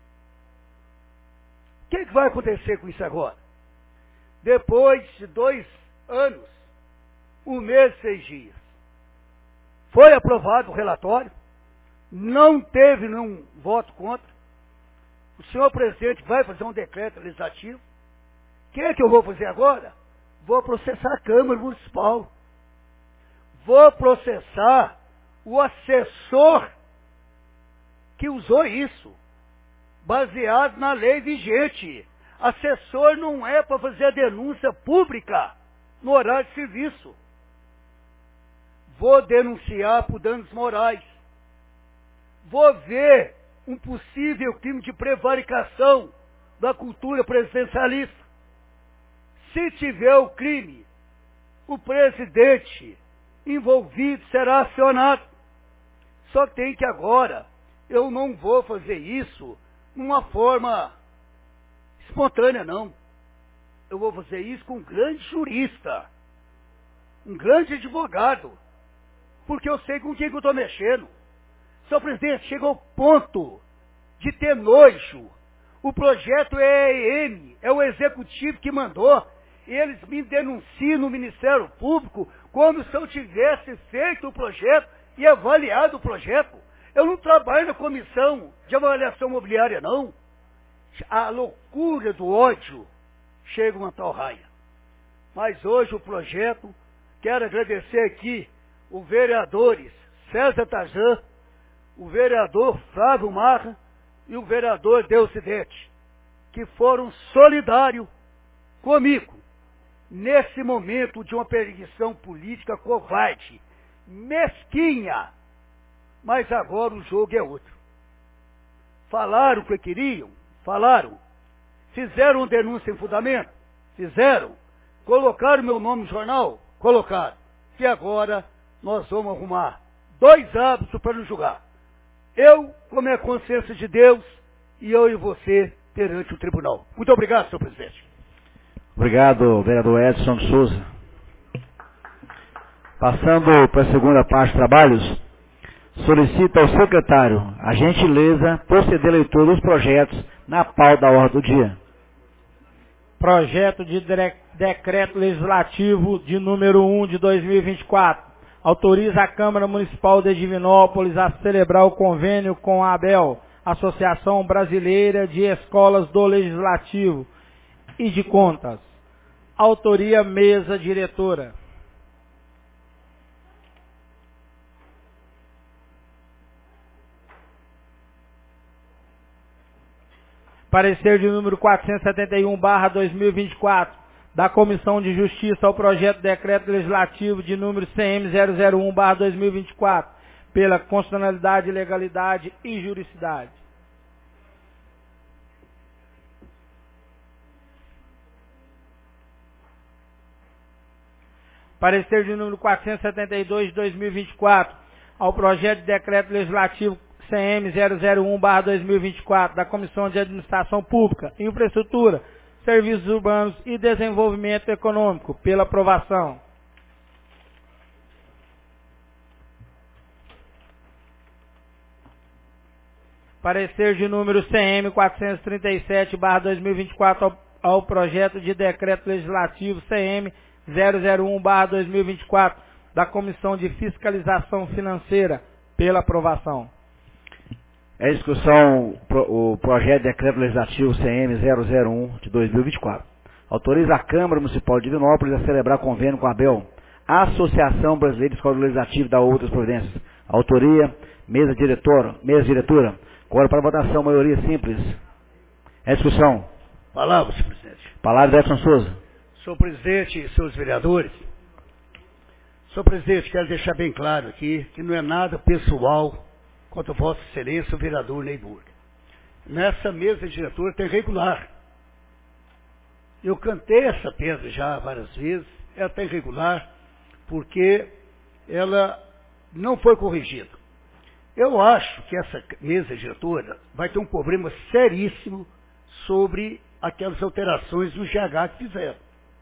S12: O que vai acontecer com isso agora? Depois de 2 anos, 1 mês e 6 dias, foi aprovado o relatório, não teve nenhum voto contra. O senhor presidente vai fazer um decreto legislativo. O que é que eu vou fazer agora? Vou processar a Câmara Municipal. Vou processar o assessor que usou isso, baseado na lei vigente. Assessor não é para fazer a denúncia pública no horário de serviço. Vou denunciar por danos morais. Vou ver um possível crime de prevaricação da cultura presidencialista. Se tiver o crime, o presidente envolvido será acionado. Só tem que agora, eu não vou fazer isso numa forma espontânea, não. Eu vou fazer isso com um grande jurista, um grande advogado, porque eu sei com quem que eu estou mexendo. Senhor presidente, chegou ao ponto de ter nojo. O projeto é EM, é o executivo que mandou. Eles me denunciam no Ministério Público como se eu tivesse feito o projeto e avaliado o projeto. Eu não trabalho na comissão de avaliação imobiliária, não. A loucura do ódio chega uma tal raia. Mas hoje o projeto, quero agradecer aqui os vereadores César Tarzan, o vereador Flávio Marra e o vereador Deucidete, que foram solidários comigo nesse momento de uma perseguição política covarde, mesquinha. Mas agora o jogo é outro. Falaram o que queriam? Falaram. Fizeram denúncia em fundamento? Fizeram. Colocaram meu nome no jornal? Colocaram. E agora nós vamos arrumar 2 hábitos para nos julgar. Eu, como é a consciência de Deus, e eu e você perante o tribunal. Muito obrigado, senhor presidente.
S2: Obrigado, vereador Edson Souza. Passando para a segunda parte de trabalhos, solicita ao secretário a gentileza proceder à leitura dos projetos na pauta da ordem do dia.
S5: Projeto de decreto legislativo de número 1 de 2024. Autoriza a Câmara Municipal de Divinópolis a celebrar o convênio com a ABEL, Associação Brasileira de Escolas do Legislativo e de Contas. Autoria mesa diretora. Parecer de número 471/2024 da Comissão de Justiça ao projeto de decreto legislativo de número CM 001/2024 pela constitucionalidade, legalidade e juridicidade. Parecer de número 472/2024 ao projeto de decreto legislativo CM 001/2024 da Comissão de Administração Pública, Infraestrutura, Serviços Urbanos e Desenvolvimento Econômico, pela aprovação. Parecer de número CM 437/2024 ao projeto de decreto legislativo CM 001/2024 da Comissão de Fiscalização Financeira, pela aprovação.
S2: É discussão o projeto de decreto legislativo CM 001 de 2024. Autoriza a Câmara Municipal de Divinópolis a celebrar convênio com a ABEL, Associação Brasileira de Escola Legislativa, da outras providências. Autoria, mesa diretora. Agora para votação, maioria simples. É discussão.
S12: Palavra, senhor presidente.
S2: Palavra, Edson Souza.
S12: Senhor presidente e seus vereadores. Senhor presidente, quero deixar bem claro aqui que não é nada pessoal quanto a Vossa Excelência, o vereador Neyburg. Nessa mesa diretora tem regular. Eu cantei essa pedra já várias vezes, ela está irregular, porque ela não foi corrigida. Eu acho que essa mesa diretora vai ter um problema seríssimo sobre aquelas alterações do GH que fizeram.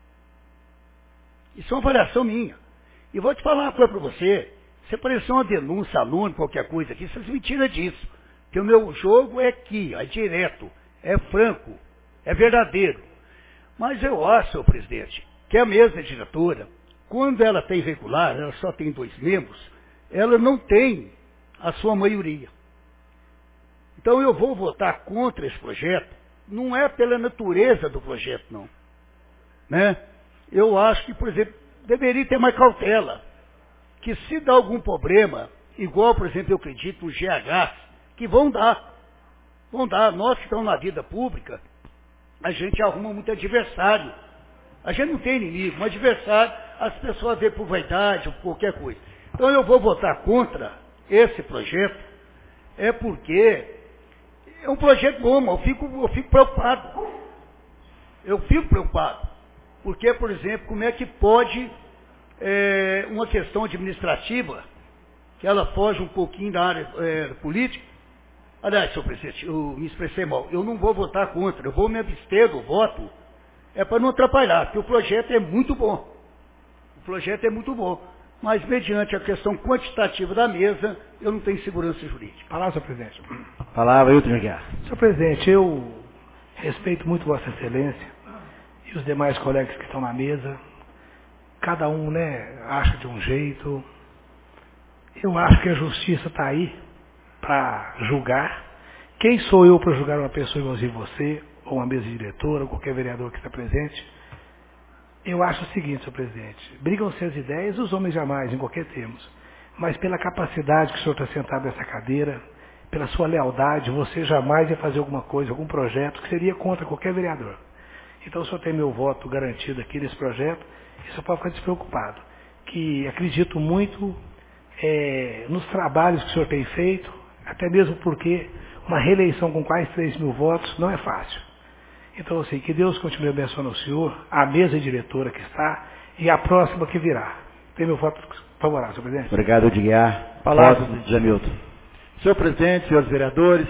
S12: Isso é uma avaliação minha. E vou te falar uma coisa para você. Se aparecer uma denúncia anônima, qualquer coisa aqui, vocês me tiram disso. Porque o meu jogo é aqui, é direto, é franco, é verdadeiro. Mas eu acho, senhor presidente, que a mesa diretora, quando ela tem regular, ela só tem 2 membros, ela não tem a sua maioria. Então eu vou votar contra esse projeto, não é pela natureza do projeto, não. Né? Eu acho que, por exemplo, deveria ter mais cautela. Que se dá algum problema, igual, por exemplo, eu acredito no GH, que vão dar. Nós que estamos na vida pública, a gente arruma muito adversário. A gente não tem inimigo, um adversário, as pessoas veem por vaidade ou por qualquer coisa. Então eu vou votar contra esse projeto, é porque é um projeto bom, eu fico preocupado. Eu fico preocupado. Porque, por exemplo, como é que pode uma questão administrativa, que ela foge um pouquinho da área política, Aliás, senhor presidente, eu me expressei mal. Eu não vou votar contra, eu vou me abster do voto. É para não atrapalhar, porque o projeto é muito bom. O projeto é muito bom. Mas, mediante a questão quantitativa da mesa, eu não tenho segurança jurídica.
S13: Palavra, senhor presidente.
S2: Palavra, Hilton Aguiar.
S13: Senhor presidente, eu respeito muito Vossa Excelência e os demais colegas que estão na mesa. Cada um, acha de um jeito. Eu acho que a justiça está aí para julgar. Quem sou eu para julgar uma pessoa igualzinha você, ou uma mesa diretora, ou qualquer vereador que está presente? Eu acho o seguinte, senhor presidente, brigam-se as ideias, os homens jamais, em qualquer termos. Mas pela capacidade que o senhor está sentado nessa cadeira, pela sua lealdade, você jamais ia fazer alguma coisa, algum projeto que seria contra qualquer vereador. Então o senhor tem meu voto garantido aqui nesse projeto, e o senhor pode ficar despreocupado. Que acredito muito nos trabalhos que o senhor tem feito, até mesmo porque uma reeleição com quase 3 mil votos não é fácil. Então, assim, que Deus continue abençoando o senhor, a mesa diretora que está e a próxima que virá. Tem meu voto favorável, senhor presidente.
S2: Obrigado, Aguiar.
S3: Palavra,
S2: José Milton.
S3: Senhor presidente, senhores vereadores,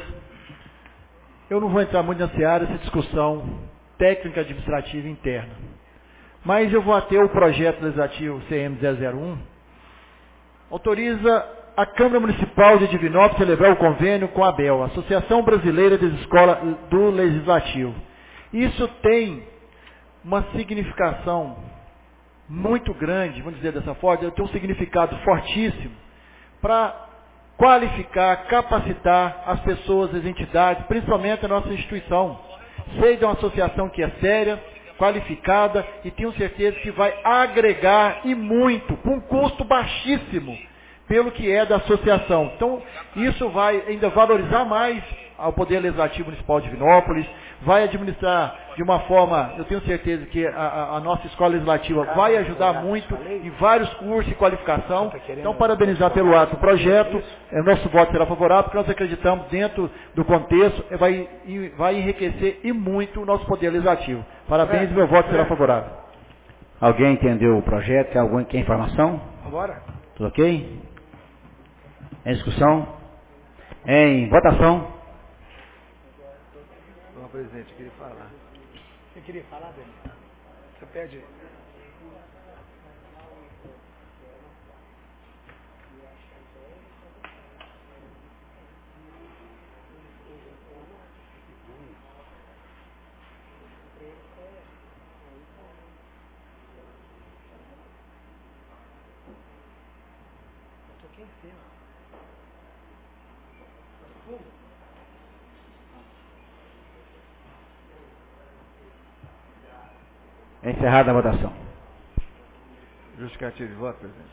S3: eu não vou entrar muito nessa área, essa discussão técnica administrativa interna. Mas eu vou até o projeto legislativo CM 001, autoriza a Câmara Municipal de Divinópolis a celebrar o convênio com a ABEL, Associação Brasileira das Escolas do Legislativo. Isso tem uma significação muito grande, vamos dizer dessa forma, tem um significado fortíssimo para qualificar, capacitar as pessoas, as entidades, principalmente a nossa instituição. Seja uma associação que é séria, qualificada e tenho certeza que vai agregar e muito, com um custo baixíssimo, pelo que é da associação. Então, isso vai ainda valorizar mais ao Poder Legislativo Municipal de Divinópolis, vai administrar de uma forma, eu tenho certeza que a nossa escola legislativa vai ajudar muito em vários cursos de qualificação. Então, parabenizar pelo ato do projeto, nosso voto será favorável, porque nós acreditamos dentro do contexto, vai enriquecer e muito o nosso Poder Legislativo. Parabéns, meu voto será favorável.
S2: Alguém entendeu o projeto? Quer informação?
S13: Vambora.
S2: Tudo ok? Em discussão? Em votação?
S13: Não, presidente, eu queria falar. Você queria falar, Dani? Você pede... Eu tô aqui em cima.
S2: Encerrada a votação.
S3: Justificativo de voto, presidente.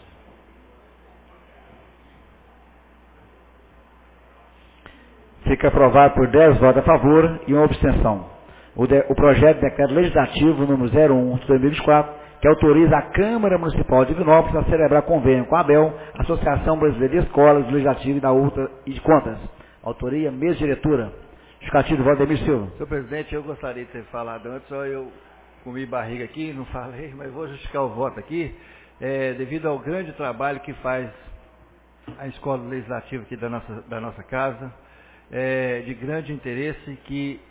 S2: Fica aprovado por 10 votos a favor e uma abstenção. O projeto de decreto legislativo número 01 de 2024, que autoriza a Câmara Municipal de Divinópolis a celebrar convênio com a ABEL, Associação Brasileira de Escolas do Legislativo e da Ultra e de Contas. Autoria, mesa diretora. Justificativo de voto, Demir Silva.
S14: Senhor presidente, eu gostaria de ter falado antes, só eu comi barriga aqui, não falei, mas vou justificar o voto aqui, devido ao grande trabalho que faz a escola legislativa aqui da nossa casa, de grande interesse que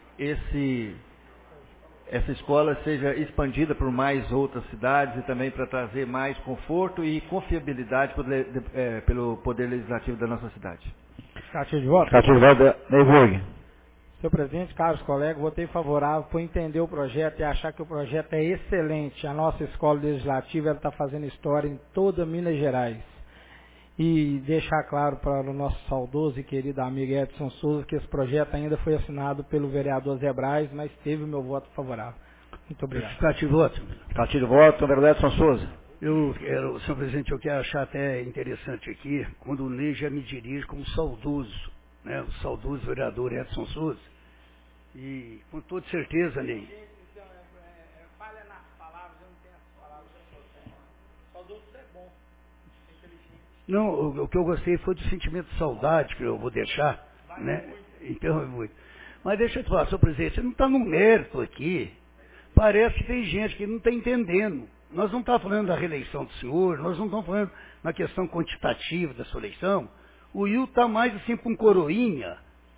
S14: essa escola seja expandida por mais outras cidades e também para trazer mais conforto e confiabilidade pelo Poder Legislativo da nossa cidade.
S5: Justificativo de voto.
S2: Justificativo de voto, Neyburg.
S5: Senhor presidente, caros colegas, votei favorável por entender o projeto e achar que o projeto é excelente. A nossa escola legislativa está fazendo história em toda Minas Gerais. E deixar claro para o nosso saudoso e querido amigo Edson Souza que esse projeto ainda foi assinado pelo vereador Zé Braz, mas teve o meu voto favorável. Muito obrigado.
S12: Justificativo de voto.
S2: Justificativo de voto, vereador Edson Souza.
S12: Senhor presidente, eu quero achar até interessante aqui, quando o Ney já me dirige como saudoso, né, o saudoso vereador Edson Souza. E com toda certeza, Ney.
S5: Falha nas palavras, eu não tenho as palavras. Saudoso é bom.
S12: Não, o que eu gostei foi do sentimento de saudade que eu vou deixar, né? Então, mas deixa eu te falar, senhor presidente, você não está no mérito aqui. Parece que tem gente que não está entendendo. Nós não estamos falando da reeleição do senhor, nós não estamos falando na questão quantitativa da sua eleição. O Will está mais assim para um coroinha,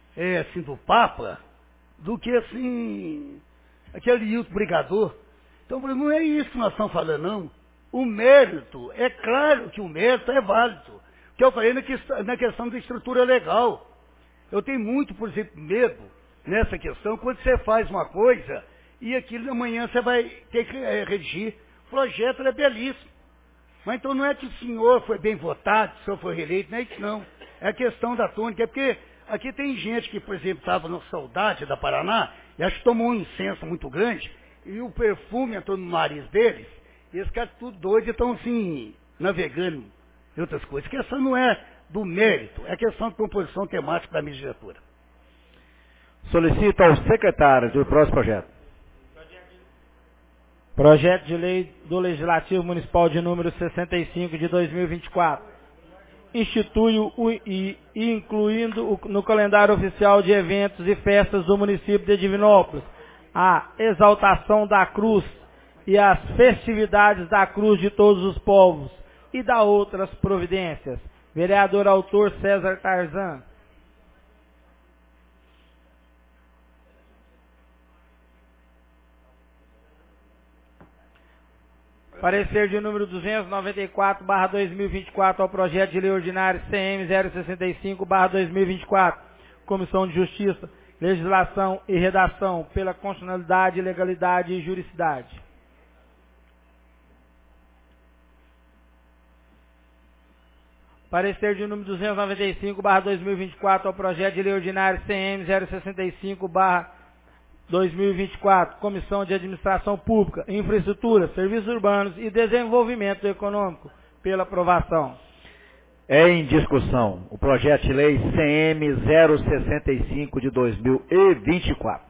S12: assim, do Papa, do que, assim, aquele Hilton Brigador. Então, não é isso que nós estamos falando, não. O mérito, é claro que o mérito é válido. O que eu falei na questão da estrutura legal. Eu tenho muito, por exemplo, medo nessa questão, quando você faz uma coisa e aquilo amanhã você vai ter que redigir. O projeto é belíssimo. Mas então não é que o senhor foi bem votado, o senhor foi reeleito, não é isso não. É a questão da tônica, é porque aqui tem gente que, por exemplo, estava no Saudade da Paraná, e acho que tomou um incenso muito grande, e o perfume entrou no nariz deles, e eles ficaram tudo doidos e estão assim, navegando em outras coisas. A questão não é do mérito, é questão de composição temática da mesa diretora.
S2: Solicito ao secretário do próximo projeto.
S5: Projeto de lei do Legislativo Municipal de número 65 de 2024. Institui e incluindo no calendário oficial de eventos e festas do município de Divinópolis a exaltação da cruz e as festividades da cruz de todos os povos e da outras providências. Vereador autor César Tarzan. Parecer de número 294/2024 ao projeto de lei ordinário CM 065/2024. Comissão de Justiça, Legislação e Redação pela constitucionalidade, legalidade e juridicidade. Parecer de número 295/2024 ao projeto de lei ordinário CM 065/2024, Comissão de Administração Pública, Infraestrutura, Serviços Urbanos e Desenvolvimento Econômico, pela aprovação.
S2: É em discussão o projeto de lei CM 065 de 2024.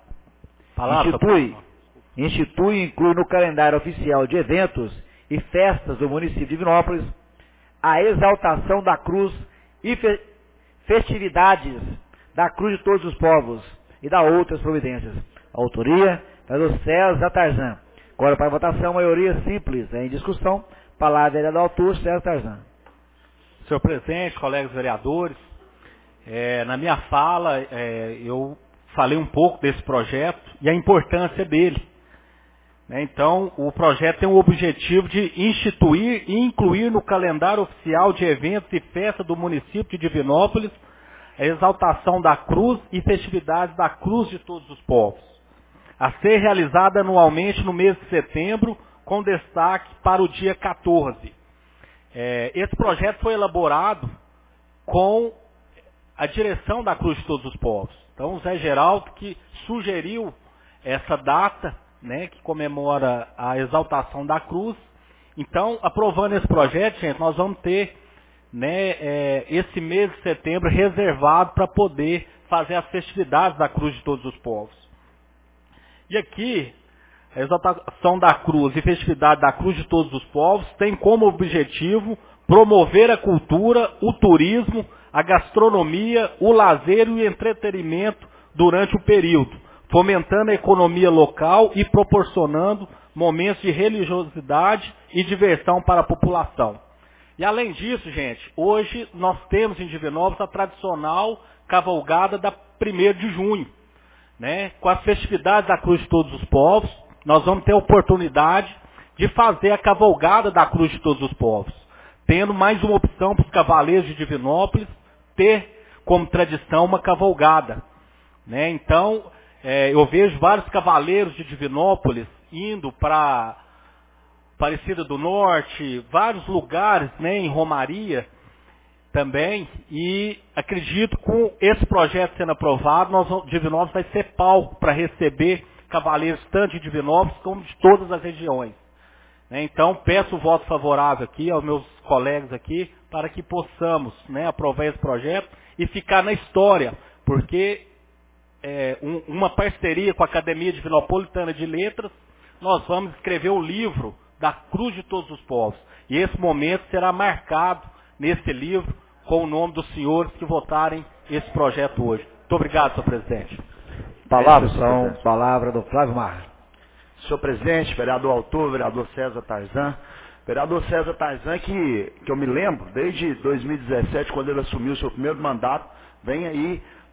S2: Institui e inclui no calendário oficial de eventos e festas do município de Divinópolis a exaltação da cruz e festividades da cruz de todos os povos e da outras providências. Autoria, vereador César Tarzan. Agora para a votação, maioria simples. É em discussão. Palavra, vereador autor César Tarzan.
S7: Senhor presidente, colegas vereadores, na minha fala eu falei um pouco desse projeto e a importância dele. Então, o projeto tem o objetivo de instituir e incluir no calendário oficial de eventos e festas do município de Divinópolis a exaltação da cruz e festividades da cruz de todos os povos, a ser realizada anualmente no mês de setembro, com destaque para o dia 14. Esse projeto foi elaborado com a direção da Cruz de Todos os Povos. Então, o Zé Geraldo que sugeriu essa data, que comemora a exaltação da cruz. Então, aprovando esse projeto, gente, nós vamos ter esse mês de setembro reservado para poder fazer as festividades da Cruz de Todos os Povos. E aqui, a exaltação da cruz e festividade da Cruz de Todos os Povos tem como objetivo promover a cultura, o turismo, a gastronomia, o lazer e o entretenimento durante o período, fomentando a economia local e proporcionando momentos de religiosidade e diversão para a população. E além disso, gente, hoje nós temos em Divinópolis a tradicional cavalgada da 1º de junho. Com as festividades da Cruz de Todos os Povos, nós vamos ter a oportunidade de fazer a cavalgada da Cruz de Todos os Povos, tendo mais uma opção para os cavaleiros de Divinópolis ter como tradição uma cavalgada. Então, eu vejo vários cavaleiros de Divinópolis indo para Aparecida do Norte, vários lugares, em Romaria também, e acredito que com esse projeto sendo aprovado, Divinópolis vai ser palco para receber cavaleiros tanto de Divinópolis como de todas as regiões. Então, peço o voto favorável aqui aos meus colegas aqui, para que possamos aprovar esse projeto e ficar na história, porque uma parceria com a Academia Divinopolitana de Letras, nós vamos escrever o livro da Cruz de Todos os Povos. E esse momento será marcado nesse livro com o nome dos senhores que votarem esse projeto hoje. Muito obrigado, senhor presidente.
S2: Palavra do Flávio Marra.
S6: Senhor presidente, vereador autor, vereador César Tarzan. Vereador César Tarzan, que eu me lembro, desde 2017, quando ele assumiu o seu primeiro mandato, vem aí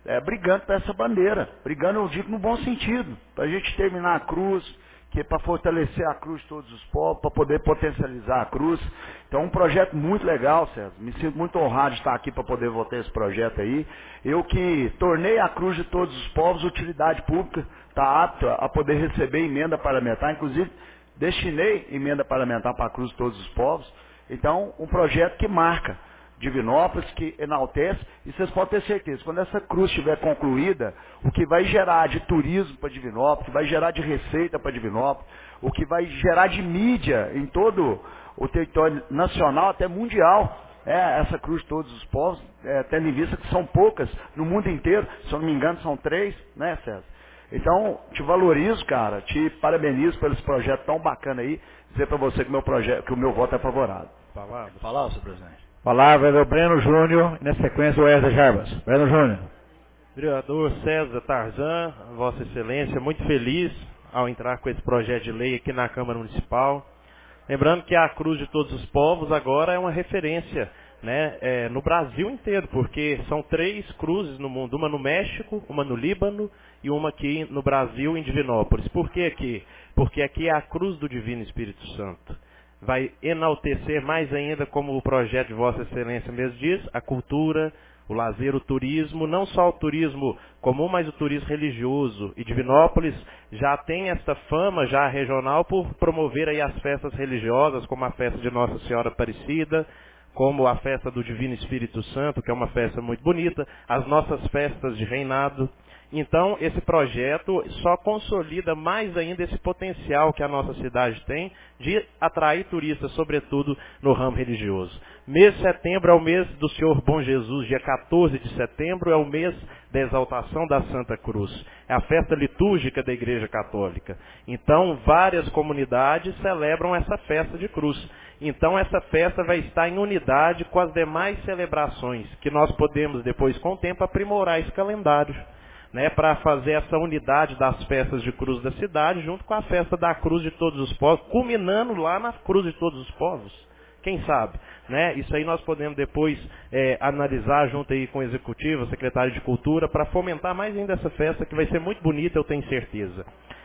S6: brigando por essa bandeira. Brigando, eu digo, no bom sentido. Para a gente terminar a cruz, que é para fortalecer a cruz de todos os povos, para poder potencializar a cruz. Então, um projeto muito legal, César. Me sinto muito honrado de estar aqui para poder votar esse projeto aí. Eu que tornei a cruz de todos os povos utilidade pública, está apto a poder receber emenda parlamentar, inclusive destinei emenda parlamentar para a cruz de todos os povos. Então, um projeto que marca Divinópolis, que enaltece, e vocês podem ter certeza, quando essa cruz estiver concluída, o que vai gerar de turismo para Divinópolis, o que vai gerar de receita para Divinópolis, o que vai gerar de mídia em todo o território nacional, até mundial, essa cruz de todos os povos, tendo em vista que são poucas no mundo inteiro, se eu não me engano são 3, né, César? Então, te valorizo, cara, te parabenizo por esse projeto tão bacana aí, dizer para você que o meu voto é favorável.
S3: Palavra, senhor presidente.
S2: Palavra é do Breno Júnior, e na sequência o Wesley Jarbas. Breno Júnior.
S4: Vereador César Tarzan, Vossa Excelência, muito feliz ao entrar com esse projeto de lei aqui na Câmara Municipal. Lembrando que a Cruz de Todos os Povos agora é uma referência, né, no Brasil inteiro, porque são 3 cruzes no mundo, uma no México, uma no Líbano e uma aqui no Brasil, em Divinópolis. Por que aqui? Porque aqui é a Cruz do Divino Espírito Santo. Vai enaltecer mais ainda, como o projeto de Vossa Excelência mesmo diz, a cultura, o lazer, o turismo, não só o turismo comum, mas o turismo religioso. E Divinópolis já tem essa fama já regional por promover aí as festas religiosas, como a festa de Nossa Senhora Aparecida, como a festa do Divino Espírito Santo, que é uma festa muito bonita, as nossas festas de reinado. Então, esse projeto só consolida mais ainda esse potencial que a nossa cidade tem de atrair turistas, sobretudo no ramo religioso. Mês de setembro é o mês do Senhor Bom Jesus, dia 14 de setembro é o mês da exaltação da Santa Cruz. É a festa litúrgica da Igreja Católica. Então, várias comunidades celebram essa festa de cruz. Então, essa festa vai estar em unidade com as demais celebrações, que nós podemos, depois, com o tempo, aprimorar esse calendário, né, para fazer essa unidade das festas de cruz da cidade, junto com a festa da Cruz de Todos os Povos, culminando lá na Cruz de Todos os Povos. Quem sabe? Né? Isso aí nós podemos depois analisar junto aí com o Executivo, o Secretário de Cultura, para fomentar mais ainda essa festa, que vai ser muito bonita, eu tenho certeza.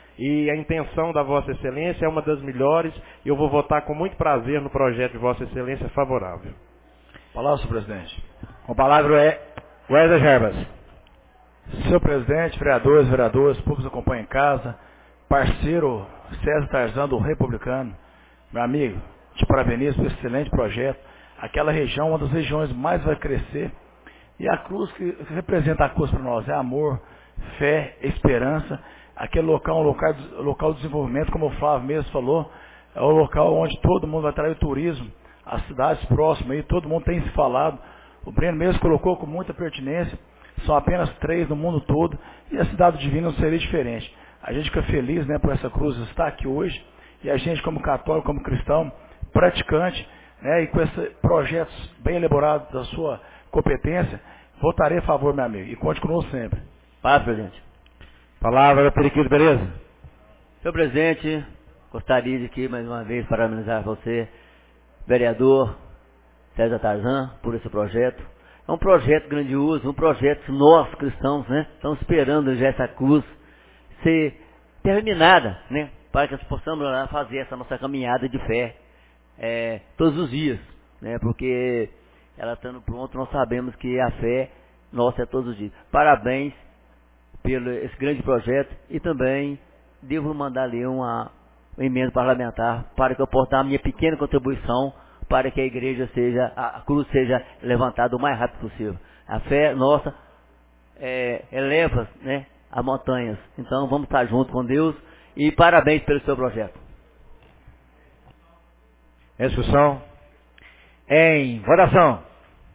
S4: E a intenção da Vossa Excelência é uma das melhores, e eu vou votar com muito prazer no projeto de Vossa Excelência favorável.
S3: Palavra, senhor presidente.
S2: Com a palavra é Wesley Jarbas.
S3: Senhor presidente, vereadores, públicos acompanham em casa, parceiro César Tarzan do Republicano, meu amigo, te parabenizo por esse excelente projeto. Aquela região, uma das regiões mais vai crescer, e a cruz que representa a cruz para nós é amor, fé, esperança. Aquele local é um local de desenvolvimento, como o Flávio mesmo falou, é o local onde todo mundo vai atrair o turismo, as cidades próximas, aí todo mundo tem se falado. O Breno mesmo colocou com muita pertinência, são apenas 3 no mundo todo, e a cidade divina não seria diferente. A gente fica feliz, né, por essa cruz estar aqui hoje, e a gente como católico, como cristão, praticante, né, e com esses projetos bem elaborados da sua competência, votarei a favor, meu amigo, e conte conosco sempre.
S15: Paz, presidente.
S2: Palavra do Periquito, beleza?
S15: Senhor presidente, gostaria de aqui mais uma vez parabenizar você, vereador César Tarzan, por esse projeto. É um projeto grandioso, um projeto que nós cristãos, né, estamos esperando já essa cruz ser terminada, né, para que nós possamos lá fazer essa nossa caminhada de fé todos os dias, né, porque ela estando pronta, nós sabemos que a fé nossa é todos os dias. Parabéns pelo esse grande projeto, e também devo mandar ali uma emenda parlamentar para que eu possa dar a minha pequena contribuição para que a igreja a cruz seja levantada o mais rápido possível. A fé nossa eleva, né, as montanhas. Então vamos estar juntos com Deus, e parabéns pelo seu projeto.
S2: Discussão em votação.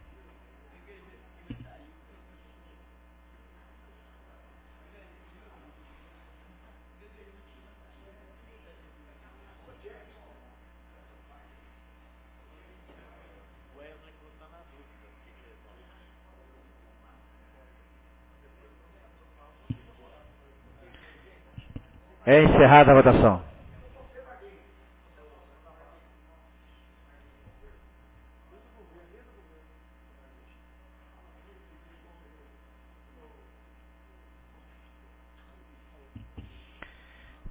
S2: É encerrada a votação.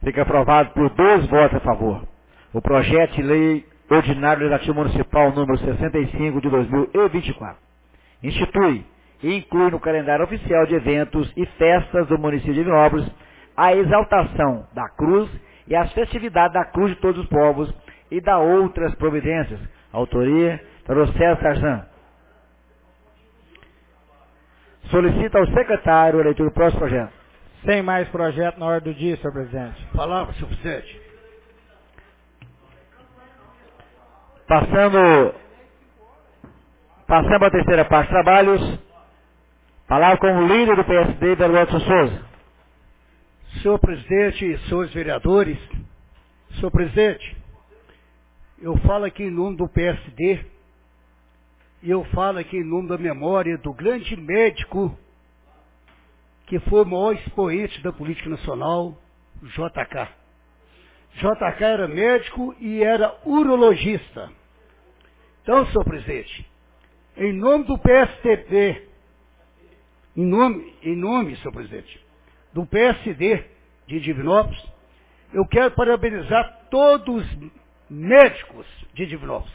S2: Fica aprovado por 2 votos a favor. O projeto de lei ordinário legislativo municipal número 65 de 2024 institui e inclui no calendário oficial de eventos e festas do município de Divinópolis a exaltação da cruz e as festividades da cruz de todos os povos e da outras providências. Autoria, doutor César Tarzan. Solicita ao secretário a leitura do próximo projeto.
S5: Sem mais projeto na ordem do dia, senhor presidente.
S12: Palavra, senhor presidente.
S2: Passando a terceira parte de trabalhos, palavra com o líder do PSD, Belo Edson Souza.
S12: Senhor presidente, senhores vereadores, senhor presidente, eu falo aqui em nome do PSD e eu falo aqui em nome da memória do grande médico que foi o maior expoente da política nacional, JK. JK era médico e era urologista. Então, senhor presidente, em nome do PSDB, em nome, senhor presidente, do PSD de Divinópolis, eu quero parabenizar todos os médicos de Divinópolis.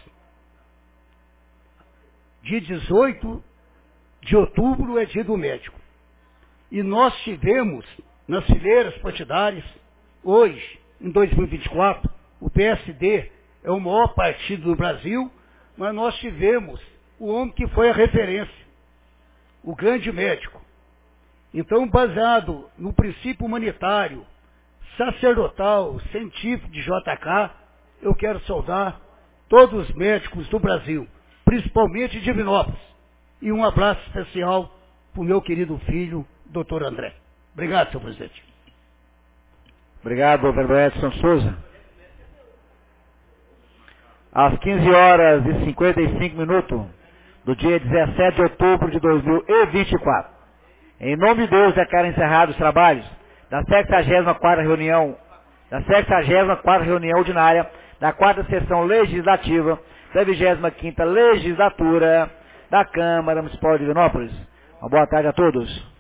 S12: Dia 18 de outubro é dia do médico. E nós tivemos, nas fileiras partidárias, hoje, em 2024, o PSD é o maior partido do Brasil, mas nós tivemos o homem que foi a referência, o grande médico. Então, baseado no princípio humanitário, sacerdotal, científico de JK, eu quero saudar todos os médicos do Brasil, principalmente de Divinópolis. E um abraço especial para o meu querido filho, doutor André. Obrigado, senhor presidente.
S2: Obrigado, doutor Edson Souza. Às 15 horas e 55 minutos do dia 17 de outubro de 2024, em nome de Deus, declaro encerrados os trabalhos da 64ª reunião ordinária da 4ª sessão legislativa da 25ª legislatura da Câmara Municipal de Divinópolis. Uma boa tarde a todos.